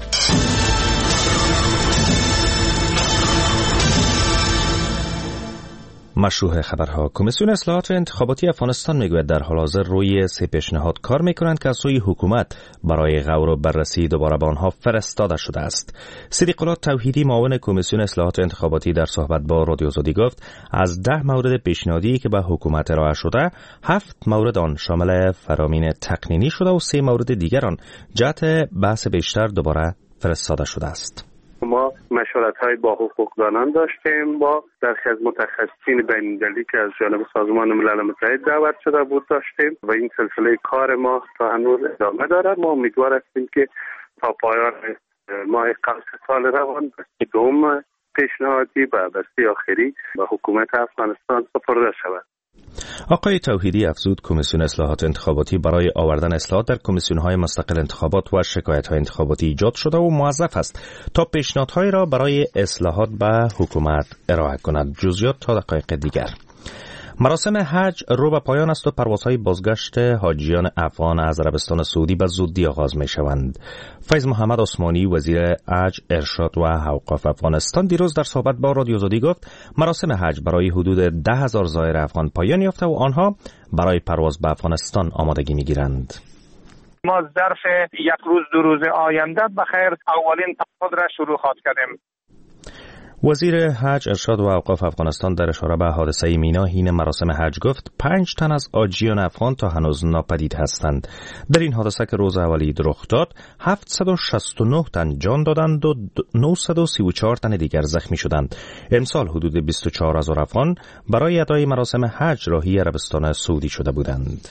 مشروع خبرها. کمیسیون اصلاحات انتخاباتی افغانستان میگوید در حال حاضر روی 3 پیشنهاد کار میکنند که از سوی حکومت برای غور و بررسی دوباره به آنها فرستاده شده است. صدیق الله توحیدی معاون کمیسیون اصلاحات انتخاباتی در صحبت با رادیو آزادی گفت از 10 مورد پیشنهادی که به حکومت ارائه شده 7 مورد آن شامل فرامین تقنینی شده و 3 مورد دیگر آن جهت بحث بیشتر دوباره فرستاده شده است. ما مشورت‌های با حقوقدانان داشتیم، با درخی از متخصصین بین‌المللی که از جانب سازمان ملل متحد دعوت شده بود داشتیم و این سلسله کار ما تا هنوز ادامه دارد. ما امیدوار هستیم که تا پایان ماه قبل سال روان دوم پیشنهادی و بسته آخری به حکومت افغانستان سپرده شود. آقای توحیدی افزود کمیسیون اصلاحات انتخاباتی برای آوردن اصلاحات در کمیسیون‌های مستقل انتخابات و شکایت‌های انتخاباتی ایجاد شده و موظف است تا پیشنهادهای را برای اصلاحات به حکومت ارائه کند. جزئیات تا دقایق دیگر. مراسم حج رو به پایان است و پروازهای بازگشت حاجیان افغان از عربستان سعودی به زودی آغاز می شوند. فیض محمد عثمانی وزیر حج، ارشاد و اوقاف افغانستان دیروز در صحبت با رادیو آزادی گفت مراسم حج برای حدود 10,000 زائر افغان پایان یافته و آنها برای پرواز به افغانستان آمادگی می گیرند. ما ظرف 1 روز 2 روز آینده بخیر اولین پرواز را شروع خواهد کردیم. وزیر حج، ارشاد و اوقاف افغانستان در اشاره به حادثه مینا حین مراسم حج گفت 5 تن از حاجیان افغان تا هنوز ناپدید هستند. در این حادثه که روز اولی رخ داد 769 تن جان دادند و 934 تن دیگر زخمی شدند. امسال حدود 24,000 افغان برای ادای مراسم حج راهی عربستان سعودی شده بودند.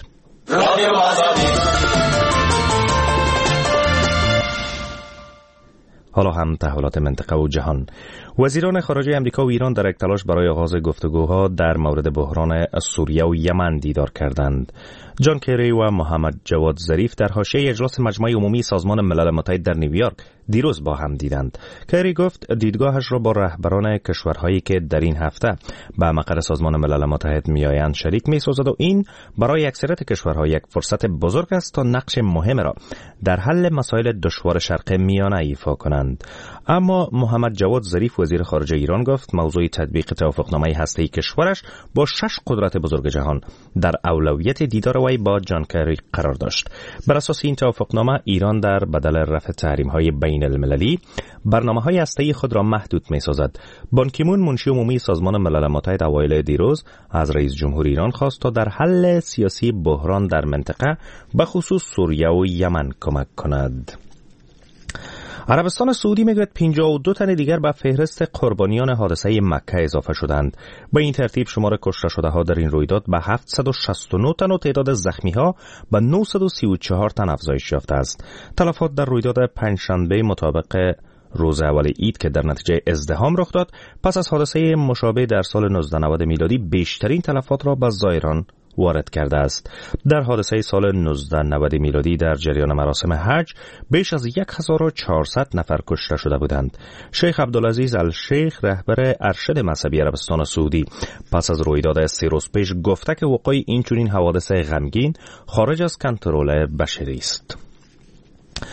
حالا هم تحولات منطقه و جهان. وزیران خارجه امریکا و ایران در یک تلاش برای آغاز گفتگوها در مورد بحران سوریه و یمن دیدار کردند. جان کری و محمد جواد ظریف در حاشیه اجلاس مجمع عمومی سازمان ملل متحد در نیویورک دیروز با هم دیدند. کری گفت دیدگاهش را با رهبران کشورهایی که در این هفته به مقر سازمان ملل متحد میآیند شریک می‌سازد و این برای اکثریت کشورها یک فرصت بزرگ است تا نقش مهم را در حل مسائل دشوار شرق میانه ایفا کنند. اما محمد جواد ظریف وزیر خارجه ایران گفت موضوع تطبیق توافقنامه هسته‌ای کشورش با 6 قدرت بزرگ جهان در اولویت دیدار وی با جان کری قرار داشت. بر اساس این توافقنامه ایران در بدل رفع تحریم‌های بین المللی برنامه‌های هسته‌ای خود را محدود می‌سازد. بان کی مون منشی عمومی سازمان ملل متحد اوایل دیروز از رئیس جمهور ایران خواست تا در حل سیاسی بحران در منطقه به خصوص سوریه و یمن کمک کند. عربستان سعودی میگوید 52 تن دیگر به فهرست قربانیان حادثه مکه اضافه شدند. به این ترتیب شمار کشته شده ها در این رویداد به 769 تن و تعداد زخمی ها به 934 تن افزایش یافته است. تلفات در رویداد پنجشنبه مطابق روز اول عید که در نتیجه ازدحام رخ داد پس از حادثه مشابه در سال 1990 میلادی بیشترین تلفات را به زائران وارد کرده است. در حادثه سال 1990 میلادی در جریان مراسم حج بیش از 1400 نفر کشته شده بودند. شیخ عبدالعزیز الشیخ رهبر ارشد مذهبی عربستان سعودی پس از رویداد 3 روز پیش گفته که وقوع اینچنین حوادث غمگین خارج از کنترل بشری است.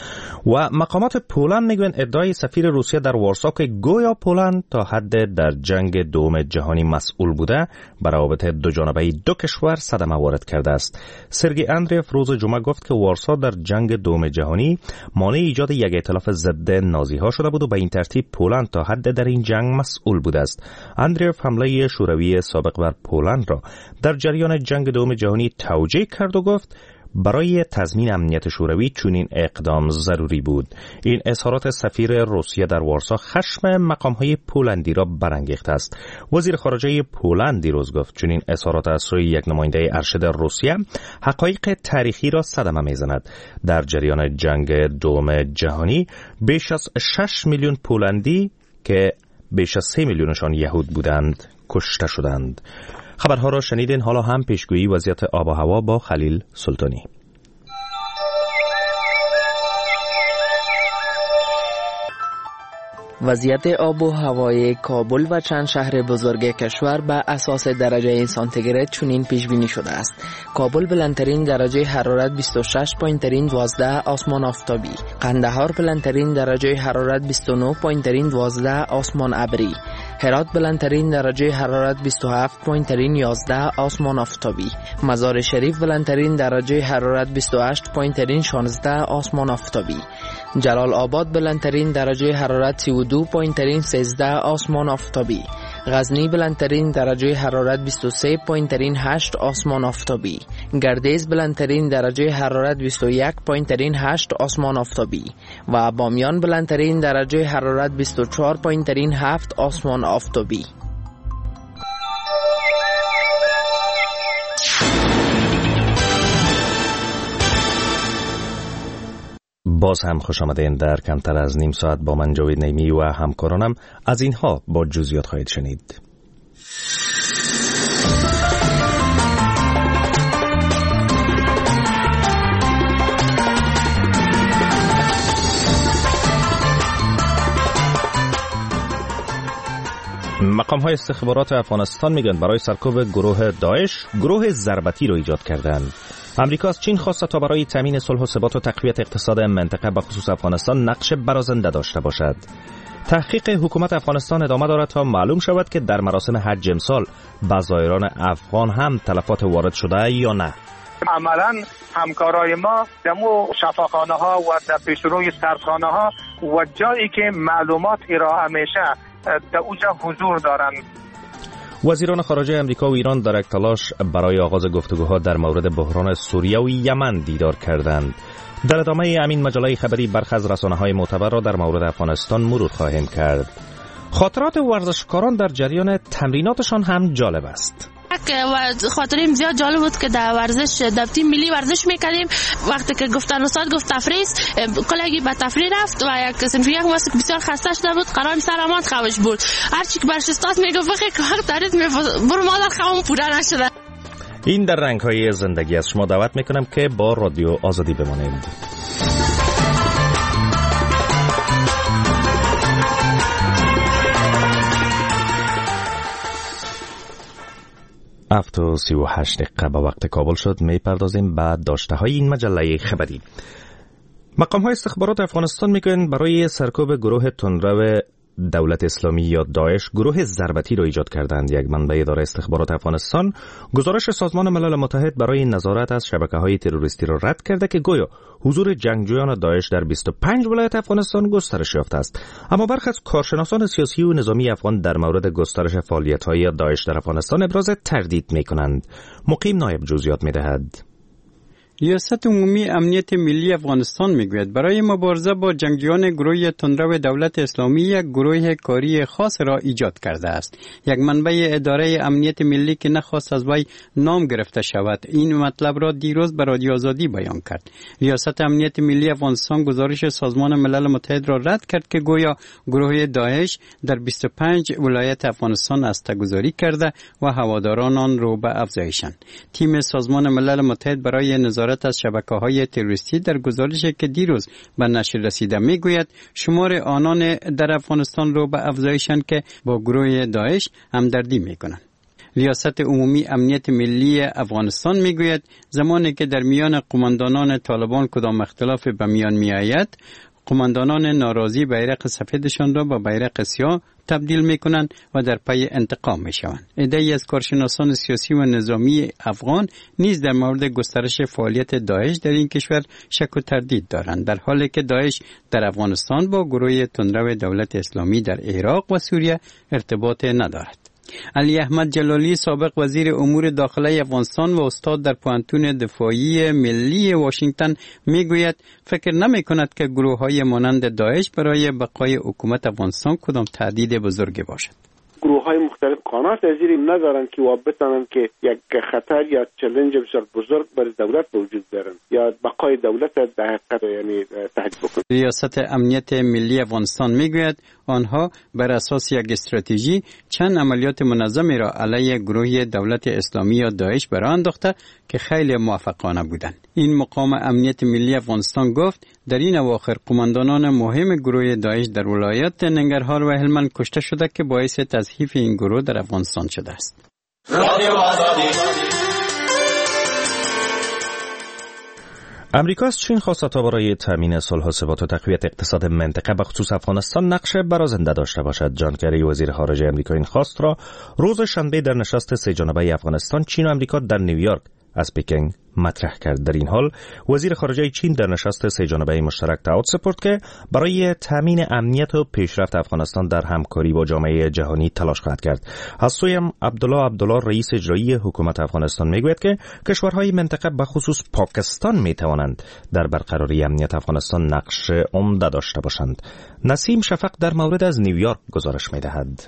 و مقامات پولند میگویند ادعای سفیر روسیه در وارسا که گویا پولند تا حد در جنگ دوم جهانی مسئول بوده بر روابط دو جانبه دو کشور صدمه وارد کرده است. سرگئی اندریف روز جمعه گفت که وارسا در جنگ دوم جهانی مانع ایجاد یک ائتلاف ضد نازی ها شده بود و به این ترتیب پولند تا حد در این جنگ مسئول بوده است. اندریف حمله شوروی سابق بر پولند را در جریان جنگ دوم جهانی توجیه کرد و گفت برای تضمین امنیت شوروی چنین اقدام ضروری بود. این اظهارات سفیر روسیه در وارسا خشم مقام‌های پولندی را برانگیخته است. وزیر خارجه پولند دیروز گفت چنین اظهارات از سوی یک نماینده ارشد روسیه حقایق تاریخی را صدمه می‌زند. در جریان جنگ دوم جهانی بیش از 6 میلیون پولندی که بیش از 3 میلیونشان یهود بودند کشته شدند. خبرها را شنیدین. حالا هم پیشگویی وضعیت آب و هوا با خلیل سلطانی. وضعیت آب و هوای کابل و چند شهر بزرگ کشور بر اساس درجه سانتیگراد چنین پیش بینی شده است. کابل بلندترین درجه حرارت 26 پایین ترین 12 آسمان آفتابی، قندهار بلندترین درجه حرارت 29 پایین ترین 12 آسمان ابری، هرات بلندترین درجه حرارت 27 پایین ترین 11 آسمان آفتابی، مزار شریف بلندترین درجه حرارت 28 پایین ترین 16 آسمان آفتابی، جلال آباد بلندترین درجه حرارت 32 پایین ترین 13 آسمان آفتابی، غزنی بلندترین درجه حرارت 23 پایین ترین 8 آسمان آفتابی، گردیز بلندترین درجه حرارت 21 پایین ترین 8 آسمان آفتابی و بامیان بلندترین درجه حرارت 24 پایین ترین 7 آسمان آفتابی. باز هم خوش آمدین. در کمتر از نیم ساعت با من جاوید نیمی و همکارانم از اینها با جزئیات خواهید شنید. مقام‌های استخبارات افغانستان میگن برای سرکوب گروه داعش گروه ضربتی رو ایجاد کردند. امریکا از چین خواسته تا برای تامین صلح و ثبات و تقویت اقتصاد منطقه به خصوص افغانستان نقش برازنده داشته باشد. تحقیق حکومت افغانستان ادامه دارد تا معلوم شود که در مراسم حج امسال به زائران افغان هم تلفات وارد شده یا نه. عملا همکارای ما دمو شفاخانه ها و در پیشروی سردخانه ها و جایی که معلومات ارائه میشه در اوجا حضور دارند. وزیران خارجه امریکا و ایران در یک تلاش برای آغاز گفتگوها در مورد بحران سوریه و یمن دیدار کردند. در ادامه همین مجله خبری برخی از رسانه‌های معتبر را در مورد افغانستان مرور خواهیم کرد. خاطرات ورزشکاران در جریان تمریناتشان هم جالب است. خاطریم زیاد جالب بود که در ورزش در تیم ملی ورزش میکردیم. وقتی که گفتن استاد گفت تفریح کلاگی به تفریح رفت و یک صنف یک واسه بسیار خسته شده بود، قرار سر امان خوابش بود. هر چی که برش استاد میگفت بخیر که وقت دارید برو مادر خوابم پوره نشده. این در رنگ‌های زندگی از شما دعوت میکنم که با رادیو آزادی بمانید. 7:38 دقیقه به وقت کابل شد. میپردازیم به داشته های این مجله خبری. مقام های استخبارات افغانستان میگن برای سرکوب گروه تندرو دولت اسلامی یا داعش گروه ضربتی را ایجاد کردند. یک منبع اداره استخبارات افغانستان گزارش سازمان ملل متحد برای نظارت از شبکه‌های تروریستی را رد کرده که گویا حضور جنگجویان داعش در 25 ولایت افغانستان گسترش یافته است. اما برخی از کارشناسان سیاسی و نظامی افغان در مورد گسترش فعالیت‌های داعش در افغانستان ابراز تردید می‌کنند. مقیم نایب جزئیات می‌دهد. ریاست عمومی امنیت ملی افغانستان میگوید برای مبارزه با جنگجویان گروه تندرو دولت اسلامی یک گروه کاری خاص را ایجاد کرده است. یک منبع اداره امنیت ملی که نخواست از وی نام گرفته شود این مطلب را دیروز به رادیو آزادی بیان کرد. ریاست امنیت ملی افغانستان گزارش سازمان ملل متحد را رد کرد که گویا گروه داعش در 25 ولایت افغانستان استگذاری کرده و هواداران آن را به افزایشند. تیم سازمان ملل متحد برای نظارت از شبکه‌های تروریستی در گزارشی که دیروز به نشر رسیده میگوید شمار آنان در افغانستان را به افزایشند که با گروه داعش همدردی میکنند. ریاست عمومی امنیت ملی افغانستان میگوید زمانی که در میان قماندانان طالبان کدام اختلاف به میان میآید قماندانان ناراضی بیرق سفیدشان را با بیرق سیاه تبدیل میکنند و در پی انتقام میشوند. عده‌ای از کارشناسان سیاسی و نظامی افغان نیز در مورد گسترش فعالیت داعش در این کشور شک و تردید دارند، در حالی که داعش در افغانستان با گروه تندرو دولت اسلامی در عراق و سوریه ارتباط ندارد. علی احمد جلالی سابق وزیر امور داخلی افغانستان و استاد در پوهنتون دفاعی ملی واشنگتن میگوید فکر نمی‌کند که گروه‌های مانند داعش برای بقای حکومت افغانستان کدام تهدید بزرگی باشد. گروه‌های مختلف قانات ازیری ندارن که بتانن که یک خطر یا چالش بسیار بزرگ برای دولت وجود دارن یا بقای دولت در حقیقت یعنی تهدید بکنه. ریاست امنیت ملی افغانستان میگوید آنها بر اساس یک استراتژی چند عملیات منظمی را علیه گروه دولت اسلامی یا داعش برآ انداخته که خیلی موفقانه بودند. این مقام امنیت ملی افغانستان گفت در این اواخر قماندانان مهم گروه داعش در ولایت ننگرهار و هلمند کشته شده که باعث تضعیف این گروه در افغانستان شده است. امریکا از چین خواسته تا برای تامین صلح و ثبات و تقویت اقتصاد منطقه به خصوص افغانستان نقش برازنده داشته باشد. جان کری وزیر خارجه امریکا این خواست را روز شنبه در نشست سه جانبه افغانستان، چین و امریکا در نیویورک از پکینگ مطرح کرد. در این حال وزیر خارجه چین در نشست سه جانبه مشترک تعهد سپرد که برای تامین امنیت و پیشرفت افغانستان در همکاری با جامعه جهانی تلاش خواهد کرد. از سوی عبدالله رئیس اجرایی حکومت افغانستان میگوید که کشورهای منطقه به خصوص پاکستان میتوانند در برقراری امنیت افغانستان نقش عمده داشته باشند. نسیم شفق در مورد از نیویورک گزارش میدهد.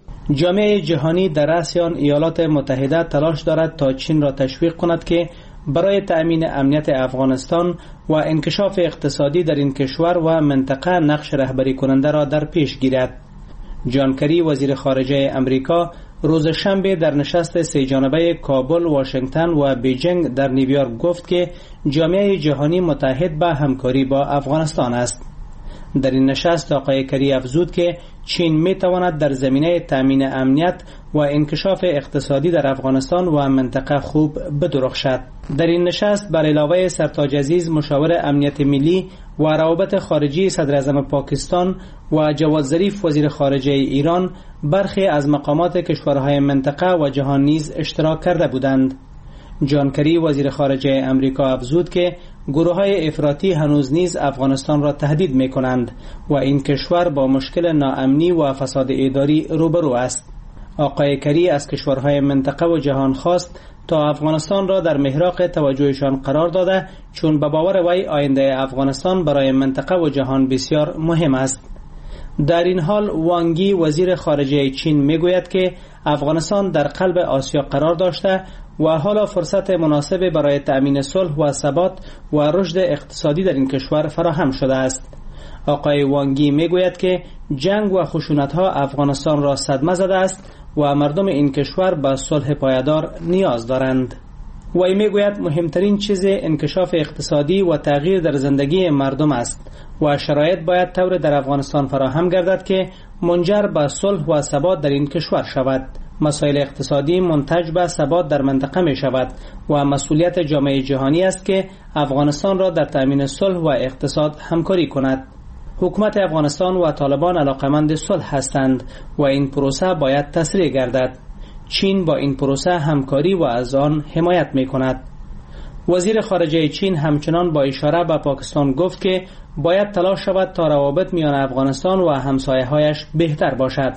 جامعه جهانی در رأس آن ایالات متحده تلاش دارد تا چین را تشویق کند که برای تأمین امنیت افغانستان و انکشاف اقتصادی در این کشور و منطقه نقش رهبری کننده را در پیش گیرد. جان کری وزیر خارجه امریکا روز شنبه در نشست سه جانبه کابل، واشنگتن و بیجینگ در نیویورک گفت که جامعه جهانی متحد به همکاری با افغانستان است. در این نشست آقای کری افزود که چین می تواند در زمینه تامین امنیت و انکشاف اقتصادی در افغانستان و منطقه خوب بدرخشد. در این نشست بر علاوه سرتاج عزیز مشاور امنیت ملی و روابط خارجی صدر اعظم پاکستان و جواد ظریف وزیر خارجه ایران، برخی از مقامات کشورهای منطقه و جهان نیز اشتراک کرده بودند. جان کری وزیر خارجه امریکا افزود که گروه‌های افراطی هنوز نیز افغانستان را تهدید می‌کنند و این کشور با مشکل ناامنی و فساد اداری روبرو است. آقای کری از کشورهای منطقه و جهان خواست تا افغانستان را در محراق توجهشان قرار داده، چون به باور وی آینده افغانستان برای منطقه و جهان بسیار مهم است. در این حال وانگی وزیر خارجه چین میگوید که افغانستان در قلب آسیا قرار داشته و حالا فرصت مناسب برای تأمین صلح و ثبات و رشد اقتصادی در این کشور فراهم شده است. آقای وانگی میگوید که جنگ و خشونت‌ها افغانستان را صدمه زده است و مردم این کشور به صلح پایدار نیاز دارند. وی میگوید مهمترین چیز انکشاف اقتصادی و تغییر در زندگی مردم است و شرایط باید طور در افغانستان فراهم گردد که منجر به صلح و ثبات در این کشور شود. مسائل اقتصادی منتج به ثبات در منطقه می شود و مسئولیت جامعه جهانی است که افغانستان را در تأمین صلح و اقتصاد همکاری کند. حکومت افغانستان و طالبان علاقمند صلح هستند و این پروسه باید تسریع گردد. چین با این پروسه همکاری و از آن حمایت می کند. وزیر خارجه چین همچنان با اشاره به پاکستان گفت که باید تلاش شود تا روابط میان افغانستان و همسایه‌هایش بهتر باشد.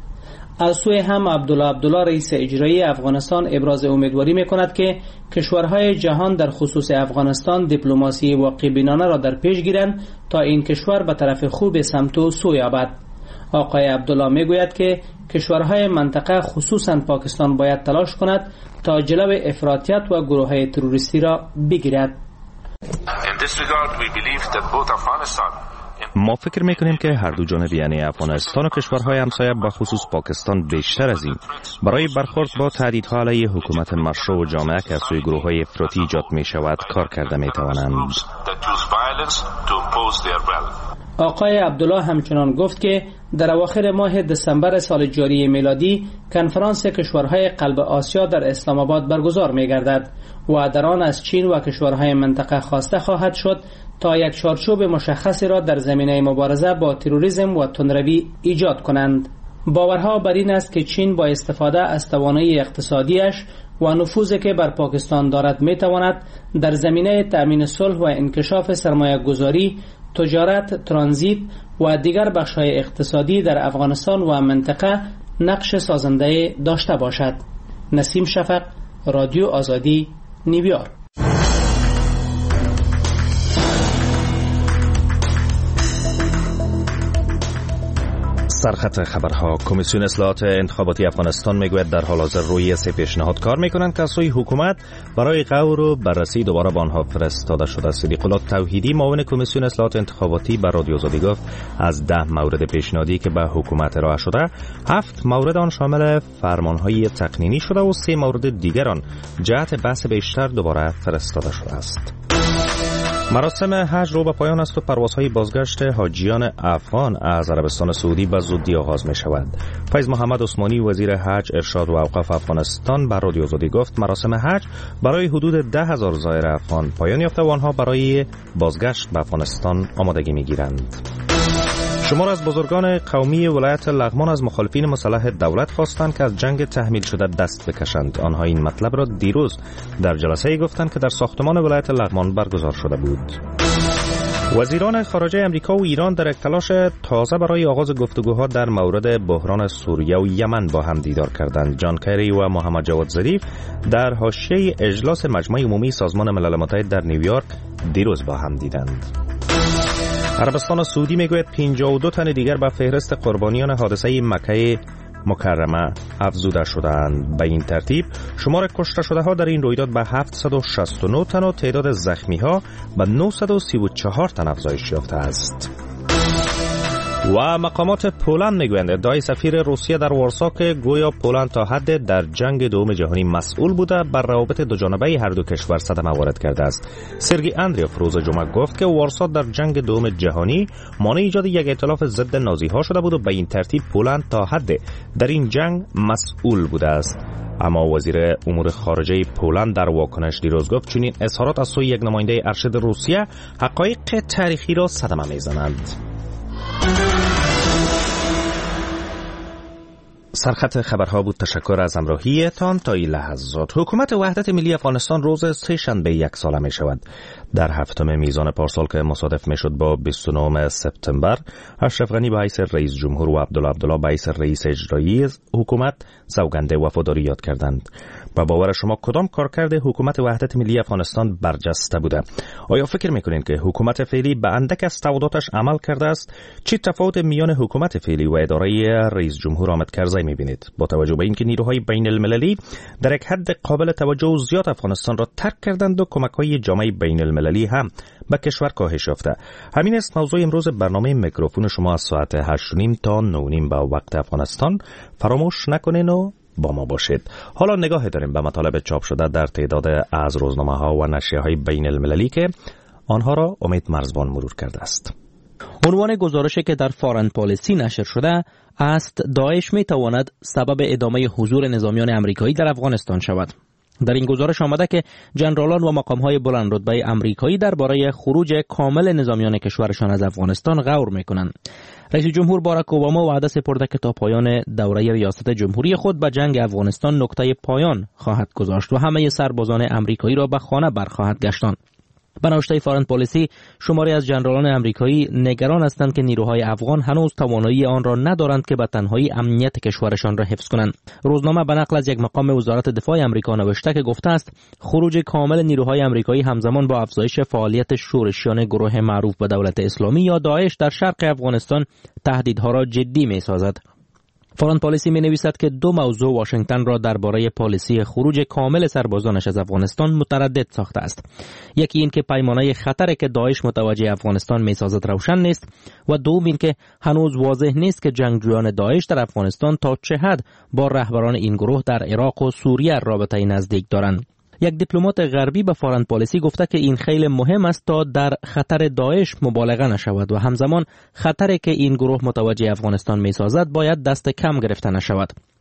از سوی هم عبدالله رئیس اجرایی افغانستان ابراز امیدواری میکند که کشورهای جهان در خصوص افغانستان دیپلماسی واقع‌بینانه را در پیش گیرند تا این کشور به طرف خوب سمت و سو یابد. آقای عبدالله میگوید که کشورهای منطقه خصوصا پاکستان باید تلاش کند تا جلو افراطیت و گروه‌های تروریستی را بگیرد. ما فکر میکنیم که هر دو جانب یعنی افغانستان و کشورهای همسایه به خصوص پاکستان بیشتر از این برای برخورد با تهدیدها علیه حکومت مشروع و جامعه که از سوی گروه‌های افراطی ایجاد می شود کار کرده می توانند. آقای عبدالله همچنان گفت که در اواخر ماه دسامبر سال جاری میلادی کنفرانس کشورهای قلب آسیا در اسلام آباد برگزار می گردد. و در آن از چین و کشورهای منطقه خواسته خواهد شد تا یک چارچوب مشخصی را در زمینه مبارزه با تروریسم و تندروی ایجاد کنند. باورها بر این است که چین با استفاده از توانایی اقتصادیش و نفوذی که بر پاکستان دارد میتواند در زمینه تأمین صلح و انکشاف سرمایه گذاری، تجارت، ترانزیت و دیگر بخش‌های اقتصادی در افغانستان و منطقه نقش سازنده داشته باشد. نسیم شفق، رادیو آزادی، نیویورک. سرخط خبرها. کمیسیون اصلاحات انتخاباتی افغانستان میگوید در حال حاضر روی 3 پیشنهاد کار میکنند که از سوی حکومت برای غور و بررسی دوباره به آنها فرستاده شده. صدیق الله توحیدی معاون کمیسیون اصلاحات انتخاباتی بر رادیو آزادی گفت از 10 مورد پیشنهادی که به حکومت ارائه شده 7 مورد آن شامل فرمانهای تقنینی شده و 3 مورد دیگر آن جهت بحث بیشتر دوباره فرستاده شده است. مراسم حج رو به پایان است و پروازهای بازگشت حاجیان افغان از عربستان سعودی به زودی آغاز می شود. فیض محمد عثمانی وزیر حج، ارشاد و اوقاف افغانستان بر رادیو آزادی گفت مراسم حج برای حدود 10,000 زائر افغان پایان یافته و آنها برای بازگشت به افغانستان آمادگی می گیرند. شمار از بزرگان قومی ولایت لغمان از مخالفین مسلح دولت خواستند که از جنگ تحمیل شده دست بکشند. آنها این مطلب را دیروز در جلسه‌ای گفتند که در ساختمان ولایت لغمان برگزار شده بود. وزیران خارجه امریکا و ایران در یک تلاش تازه برای آغاز گفتگوها در مورد بحران سوریه و یمن با هم دیدار کردند. جان کری و محمد جواد ظریف در حاشیه اجلاس مجمع عمومی سازمان ملل متحد در نیویورک دیروز با هم دیدند. عربستان سعودی میگوید 52 تن دیگر به فهرست قربانیان حادثه مکه مکرمه افزوده شدند. به این ترتیب شمار کشته شده ها در این رویداد به 769 تن و تعداد زخمی ها به 934 تن افزایش یافته است. و مقامات پولند میگویند ادعای سفیر روسیه در وارسا که گویا پولند تا حد در جنگ دوم جهانی مسئول بوده بر روابط دوجانبه هر دو کشور صدمه وارد کرده است. سرگی اندریاف روز جمعه گفت که وارسا در جنگ دوم جهانی مانع ایجاد یک ائتلاف ضد نازی ها شده بود و به این ترتیب پولند تا حد در این جنگ مسئول بوده است. اما وزیر امور خارجه پولند در واکنش دیروز گفت چنین اظهارات از سوی یک نماینده ارشد روسیه حقایق تاریخی را صدمه میزنند. سرخط خبرها بود. تشکر از همراهیتان تا این لحظات. حکومت وحدت ملی افغانستان روز سه‌شنبه 1 ساله می شود. در 7 میزان پارسال که مصادف می شد با 29 سپتامبر، اشرف غنی به حیث رئیس جمهور و عبدالله به حیث رئیس اجرایی حکومت سوگند وفاداری یاد کردند. با باور شما کدام کارکرد حکومت وحدت ملی افغانستان برجسته بوده؟ آیا فکر میکنید که حکومت فعلی به اندک از تعهداتش عمل کرده است؟ چه تفاوت میان حکومت فعلی و اداره رئیس جمهور حامد کرزی میبینید؟ با توجه به اینکه نیروهای بین المللی در یک حد قابل توجه و زیاد افغانستان را ترک کردند و کمک‌های جامعه بین المللی هم به کشور کاهش یافته. همین است موضوع امروز برنامه میکروفون شما از ساعت 8:30 تا 9:30 به وقت افغانستان. فراموش نکنین و با ما باشید. حالا نگاه داریم به مطالب چاپ شده در تعداد از روزنامه‌ها و نشریه‌های بین المللی که آنها را امید مرزبان مرور کرده است. عنوان گزارشی که در فارن پالیسی نشر شده است داعش می‌تواند سبب ادامه حضور نظامیان آمریکایی در افغانستان شود. در این گزارش آمده که جنرالان و مقام‌های بلند رتبه آمریکایی درباره خروج کامل نظامیان کشورشان از افغانستان غور می‌کنند. رئیس جمهور باراک اوباما وعده سپرده که تا پایان دوره ریاست جمهوری خود به جنگ افغانستان نقطه پایان خواهد گذاشت و همه سربازان آمریکایی را به خانه برخواهد گشتاند. به نوشته فارن پالیسی، شماری از جنرالان آمریکایی نگران هستند که نیروهای افغان هنوز توانایی آن را ندارند که به تنهایی امنیت کشورشان را حفظ کنند. روزنامه به نقل از یک مقام وزارت دفاع آمریکا نوشته که گفته است خروج کامل نیروهای آمریکایی همزمان با افزایش فعالیت شورشیان گروه معروف به دولت اسلامی یا داعش در شرق افغانستان تهدیدها را جدی می‌سازد. فارن پالیسی می نویسد که 2 موضوع واشنگتن را درباره پالیسی خروج کامل سربازانش از افغانستان متردد ساخته است. یکی این که پیمانه خطری که داعش متوجه افغانستان می سازد روشن نیست و دوم این که هنوز واضح نیست که جنگجویان داعش در افغانستان تا چه حد با رهبران این گروه در عراق و سوریه رابطه نزدیک دارند. یک دیپلمات غربی به فارن پالیسی گفته که این خیلی مهم است تا در خطر داعش مبالغه نشود و همزمان خطری که این گروه متوجه افغانستان می سازد باید دست کم گرفته نشود.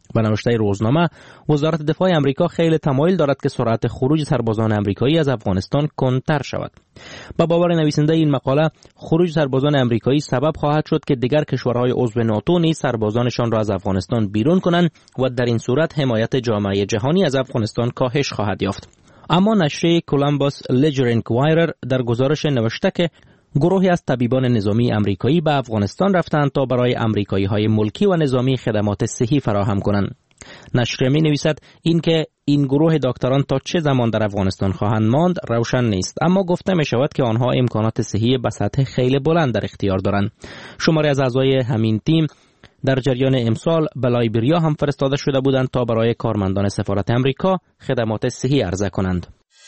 به نوشته روزنامه، وزارت دفاع امریکا خیلی تمایل دارد که سرعت خروج سربازان امریکایی از افغانستان کندتر شود. با باور نویسنده این مقاله، خروج سربازان امریکایی سبب خواهد شد که دیگر کشورهای عضو ناتو نیز سربازانشان را از افغانستان بیرون کنند و در این صورت حمایت جامعه جهانی از افغانستان کاهش خواهد یافت. اما نشریه کولومبوس لجر انکوایرر در گزارش نوشته که گروهی از طبیبان نظامی امریکایی به افغانستان رفتند تا برای امریکایی‌های ملکی و نظامی خدمات صحی فراهم کنند. نشریه می نویسد اینکه این گروه دکتران تا چه زمان در افغانستان خواهند ماند روشن نیست، اما گفته می شود که آنها امکانات صحی به سطح خیلی بلند در اختیار دارند. شماری از اعضای همین تیم در جریان امسال به لایبریا هم فرستاده شده بودند تا برای کارمندان سفارت امریکا خدمات صحی عرضه کنند.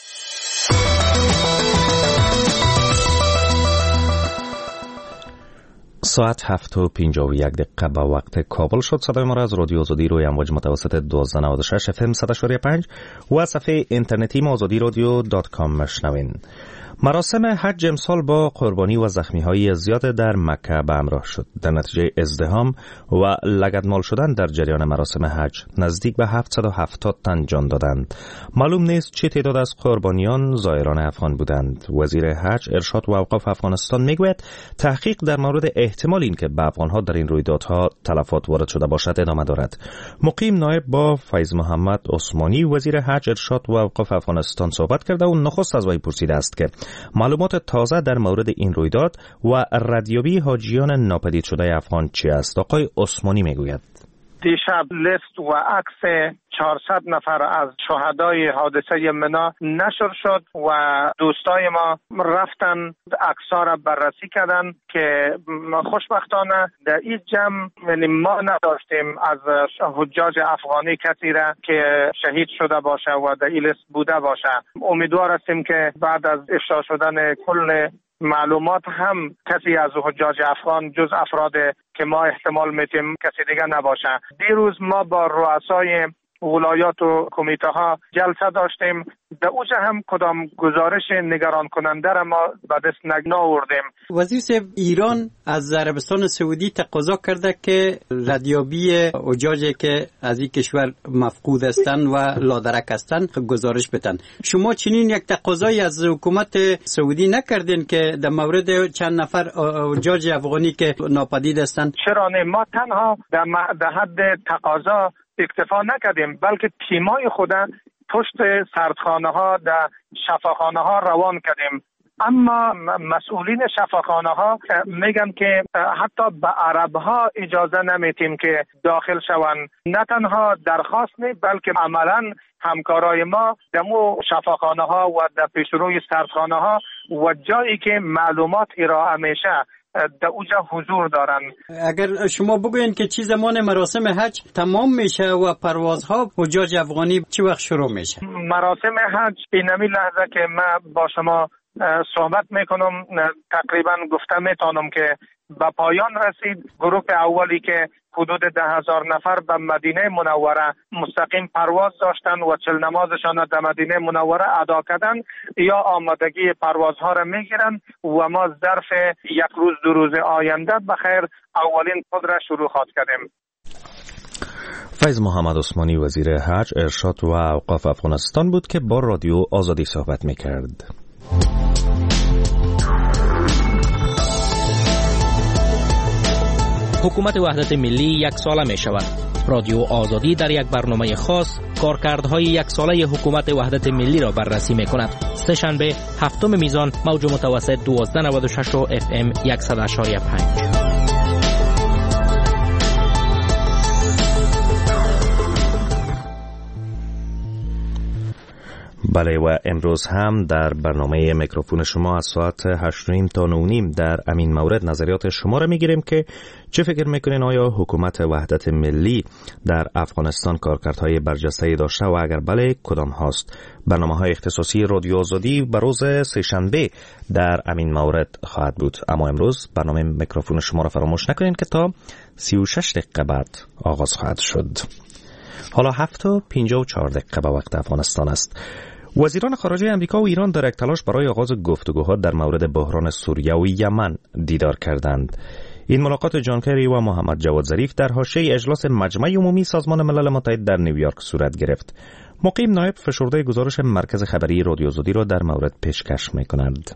ساعت 7:51 به وقت کابل شد. صدای ما را از رادیو آزادی روی امواج متوسط 1296 FM 100.5 و صفحه اینترنتی ما azadirodio.com مشنوین. مراسم حج امسال با قربانی و زخمی‌های زیاد در مکه به همراه شد. در نتیجه ازدحام و لگدمال شدن در جریان مراسم حج نزدیک به 770 تن جان دادند. معلوم نیست چه تعداد از قربانیان زائران افغان بودند. وزیر حج، ارشاد و اوقاف افغانستان میگوید تحقیق در مورد احتمال اینکه به افغان‌ها در این رویدادها تلفات وارد شده باشد ادامه دارد. مقیم نایب با فیض محمد عثمانی، وزیر حج، ارشاد و اوقاف افغانستان صحبت کرده و نخست از وی پرسیده است که معلومات تازه در مورد این رویداد و ردیابی حاجیان ناپدید شده افغان چی است؟ آقای عثمانی میگوید دیشب لیست و عکس 400 نفر از شهدای حادثه منا نشر شد و دوستای ما رفتن عکس‌ها را بررسی کردن که خوشبختانه در این جمع یعنی ما نداشتیم از حجاج افغانی کسی را که شهید شده باشه و در این لیست بوده باشه. امیدوار هستیم که بعد از افشا شدن کل معلومات هم کسی از حجاج افغان جز افراد که ما احتمال میتیم کسی دیگه نباشه. دیروز ما با رؤسای ولایات و کمیته ها جلسه داشتیم. در اوجه هم کدام گزارش نگران کننده را ما به دست نآوردیم. وزیر صاحب، ایران از عربستان سعودی تقاضا کرده که ردیابی حجاجی که از این کشور مفقود هستند و لادرک هستند گزارش بدن. شما چنین یک تقاضایی از حکومت سعودی نکردین که در مورد چند نفر حجاج افغانی که ناپدید هستند؟ چرا نه؟ ما تنها در حد تقاضا اکتفا نکردیم، بلکه تیمای خود پشت سردخانه ها در شفاخانه ها روان کردیم. اما مسئولین شفاخانه ها میگن که حتی به عرب ها اجازه نمیتیم که داخل شوند. نه تنها درخواست نه، بلکه عملا همکارای ما دمو شفاخانه ها و در پیشروی سردخانه ها و جایی که معلومات ارائه میشه در اوجا حضور دارن. اگر شما بگوین که چی زمان مراسم حج تمام میشه و پروازها حجاج افغانی چی وقت شروع میشه؟ مراسم حج این لحظه که من با شما صحبت میکنم تقریبا گفته میتونم که به پایان رسید. گروه اولی که حدود 10,000 نفر به مدینه منوره مستقیم پرواز داشتن و چل نمازشان در مدینه منوره ادا کردن یا آمادگی پروازها را میگیرن و ما ظرف یک روز دو روز آینده بخیر اولین خود را شروع خواهد کردیم. فیض محمد عثمانی، وزیر حج، ارشاد و اوقاف افغانستان بود که با رادیو آزادی صحبت میکرد. حکومت وحدت ملی یک ساله می شود. رادیو آزادی در یک برنامه خاص کارکردهای یک ساله حکومت وحدت ملی را بررسی می کند. سه شنبه 7 میزان موج متوسط 1296 و FM 100.5. بله و امروز هم در برنامه میکروفون شما از ساعت 8:30 تا 9:30 در امین مورد نظریات شما را میگیریم که چه فکر میکنین آیا حکومت وحدت ملی در افغانستان کارکردهای برجسته‌ای داشته و اگر بله کدام هاست؟ برنامه‌های اختصاصی رادیو آزادی بر روز سه‌شنبه در امین مورد خواهد بود، اما امروز برنامه میکروفون شما را فراموش نکنین که تا 36 دقیقه بعد آغاز خواهد شد. حالا 7:54 به وقت افغانستان است. وزیران خارجه امریکا و ایران در یک تلاش برای آغاز گفتگوها در مورد بحران سوریه و یمن دیدار کردند. این ملاقات جان کری و محمد جواد ظریف در حاشیه اجلاس مجمع عمومی سازمان ملل متحد در نیویورک صورت گرفت. مقیم نایب فشرده گزارش مرکز خبری رادیو آزادی را در مورد پیشکش می‌کنند.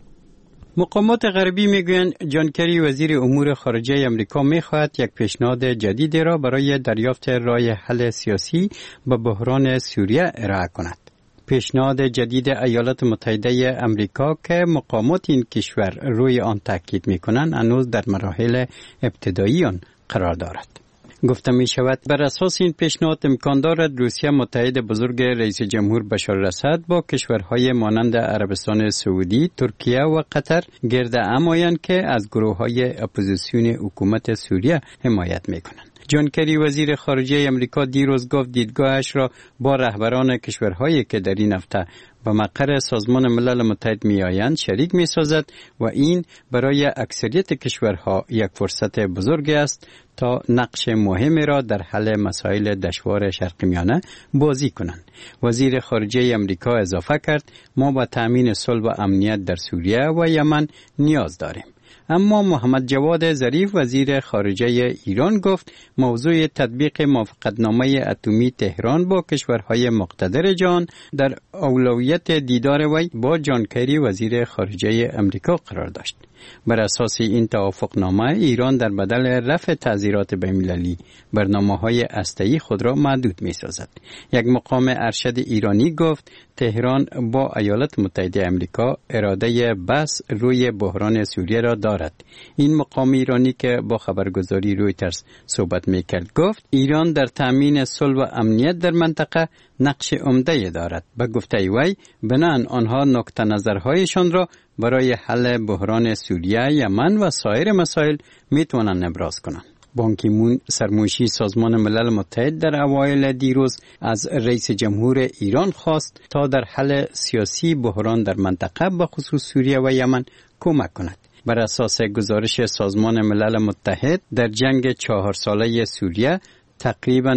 مقامات غربی میگویند جان کری وزیر امور خارجه امریکا میخواهد یک پیشنهاد جدیدی را برای دریافت راه حل سیاسی به بحران سوریه ارائه کند. پیشنهاد جدید ایالات متحده امریکا که مقامات این کشور روی آن تاکید میکنند هنوز در مراحل ابتدایی آن قرار دارد. گفته می شود بر اساس این پیشنهاد امکان دارد روسیه متحد بزرگ رئیس جمهور بشار الاسد با کشورهای مانند عربستان سعودی، ترکیه و قطر گرد هم آیند که از گروه‌های اپوزیسیون حکومت سوریه حمایت میکنند. جان کری وزیر خارجه امریکا دیروز گفت دیدگاهش را با رهبران کشورهایی که در این هفته به مقر سازمان ملل متحد میآیند شریک میسازد و این برای اکثریت کشورها یک فرصت بزرگ است تا نقش مهمی را در حل مسائل دشوار شرق میانه بازی کنند. وزیر خارجه امریکا اضافه کرد ما با تامین صلح و امنیت در سوریه و یمن نیاز داریم. اما محمد جواد ظریف وزیر خارجه ایران گفت موضوع تطبیق موافقتنامه اتمی تهران با کشورهای مقتدر جهان در اولویت دیدار وی با جان کری وزیر خارجه امریکا قرار داشت. بر اساس این توافقنامه ایران در بدل رفع تعزیرات بین‌المللی برنامه‌های هسته‌ای خود را محدود می‌سازد. یک مقام ارشد ایرانی گفت تهران با ایالات متحده آمریکا اراده بس روی بحران سوریه را دارد. این مقام ایرانی که با خبرگزاری رویترز صحبت می‌کرد گفت ایران در تامین صلح و امنیت در منطقه نقش عمده دارد. به گفته وی بنابراین آنها نقطه نظرهایشان را برای حل بحران سوریه، یمن و سایر مسائل میتوانند ابراز کنند. بان کی مون سرمنشی سازمان ملل متحد در اوایل دیروز از رئیس جمهور ایران خواست تا در حل سیاسی بحران در منطقه به خصوص سوریه و یمن کمک کند. بر اساس گزارش سازمان ملل متحد در جنگ 4 ساله سوریه تقریباً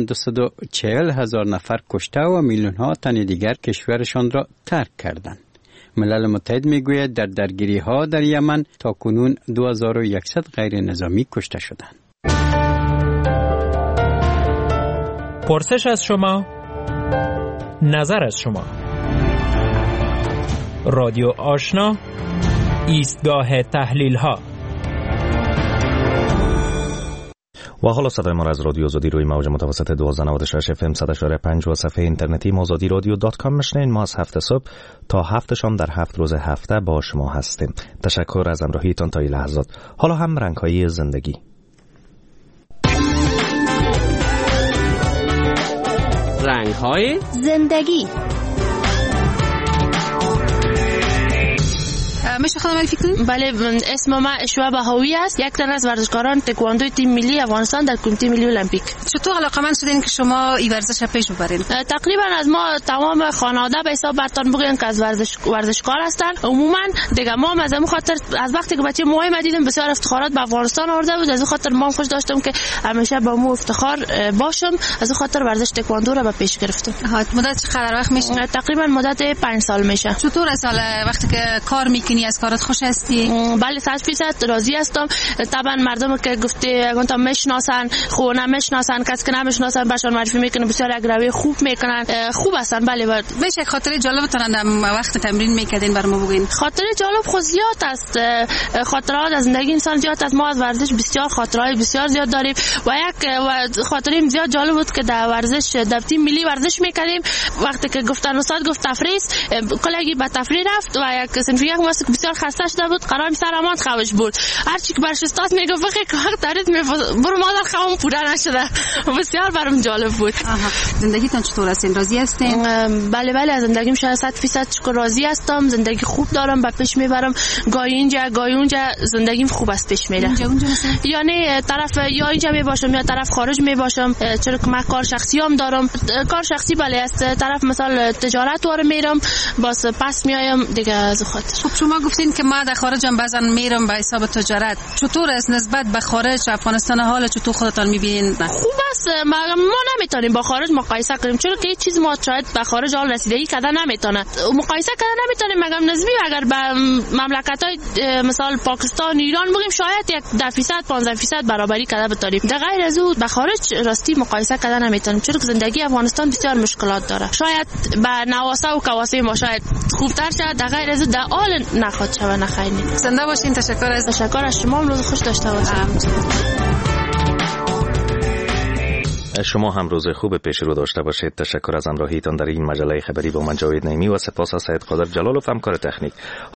240,000 نفر کشته و میلیون‌ها تن دیگر کشورشان را ترک کردند. ملل متحد میگوید در درگیری‌ها در یمن تاکنون 2100 غیر نظامی کشته شدند. پرسش از شما، نظر از شما. رادیو آشنا، ایستگاه تحلیل‌ها. و حالا صدای ما از رادیو آزادی روی موج متوسط 1296 FM 100.5 و صفحه اینترنتی azadiradio.com میشنین. ما از 7 صبح تا 7 شام در 7 روز هفته با شما هستیم. تشکر از همراهیتان تا این لحظات. حالا هم رنگ‌های زندگی. رنگ‌های زندگی. میشه خودم معرفی کنید؟ بله، اسم من اشوا بهاوی است، یک تن از ورزشکاران تکواندوی تیم ملی افغانستان در کمیته ملی المپیک. چطور علاقه‌مند شدین که شما این ورزش پیش ببرین؟ تقریبا از ما تمام خانواده به حساب برتان بگوین که از ورزشکار هستن. عموما دیگه ما از همون خاطر از وقتی که بچه موهای مدیدم بسیار افتخارات به افغانستان آورده بود، از اون خاطر ما خوش داشتم که همیشه با مو افتخار باشم، از اون خاطر ورزش تکواندو را به پیش گرفتم. مدت چقدر وقت میشه؟ تقریبا مدت 5 سال میشه. چطور از وقتی که کار میکنی از کارت خوش هستی؟ بله 100% راضی هستم. طبعا مردم که گفته گفتم میشناسن، خو نمیشناسن، کس که نمیشناسن برشان معرفی میکنه، بسیار یک روی خوب میکنن، خوب هستن. بله بهش یک خاطره جالبتون وقت تمرین میکردین برام بگین. خاطره جالب خود زیاد است، خاطرات از زندگی انسان زیاد است. ما از ورزش بسیار خاطرات بسیار زیاد داریم و یک خاطره زیاد جالب بود که در ورزش در تیم ملی ورزش میکردیم. وقتی که گفتن استاد گفت تفریح، کلاگی به تفریح رفت و یک صنفی یک واسه بسیار خسته شده بود، قرار سرمان خوش بود. هر چی که برش استاد میگه بخیر که وقت دارید برو مادر خوام پوره نشده. بسیار برام جالب بود. زندگیتون چطور هستین؟ راضی هستین؟ بله از زندگیم 100% راضی هستم. زندگی خوب دارم، به پیش میبرم. گاهی اینجا گاهی اونجا زندگیم خوب است پیش میره. اونجا یعنی طرف یا اینجا میباشم یا طرف خارج میباشم، چرا که من کار شخصی هم دارم. کار شخصی بله است، طرف مثلا تجارت واره میرم، باز پس میایم دیگه از خاطر. خب شما گفتین که ما در خارجم بعضا میرم به حساب تجارت، چطور است نسبت به خارج افغانستان حال چطور خودتان میبینین؟ خوب است. ما نمیتونیم با خارج مقایسه کنیم، چون که چیز ما شاید به خارج حال رسیدگی کردن نمیتونه، مقایسه کردن نمیتونیم. مگم نسبی اگر به مملکت‌های مثال پاکستان، ایران بگیم شاید 10% 15% برابری کرده بتونیم. در غیر از اون به خارج راستی مقایسه کردن نمیتونیم، چون که زندگی افغانستان بسیار مشکلات داره. شاید به نواسه و کواسه ما شاید خوبتر شود، در غیر از اون در حال نخواد شود. نخیر. زنده باشین. تشکر از شما. روز خوش داشته باشید. شما هم روز خوب پیش رو داشته باشید. تشکر از همراهیتان در این مجله خبری با من جاوید نعیمی و سپاس از سید قادر جلالوف همکار تکنیک.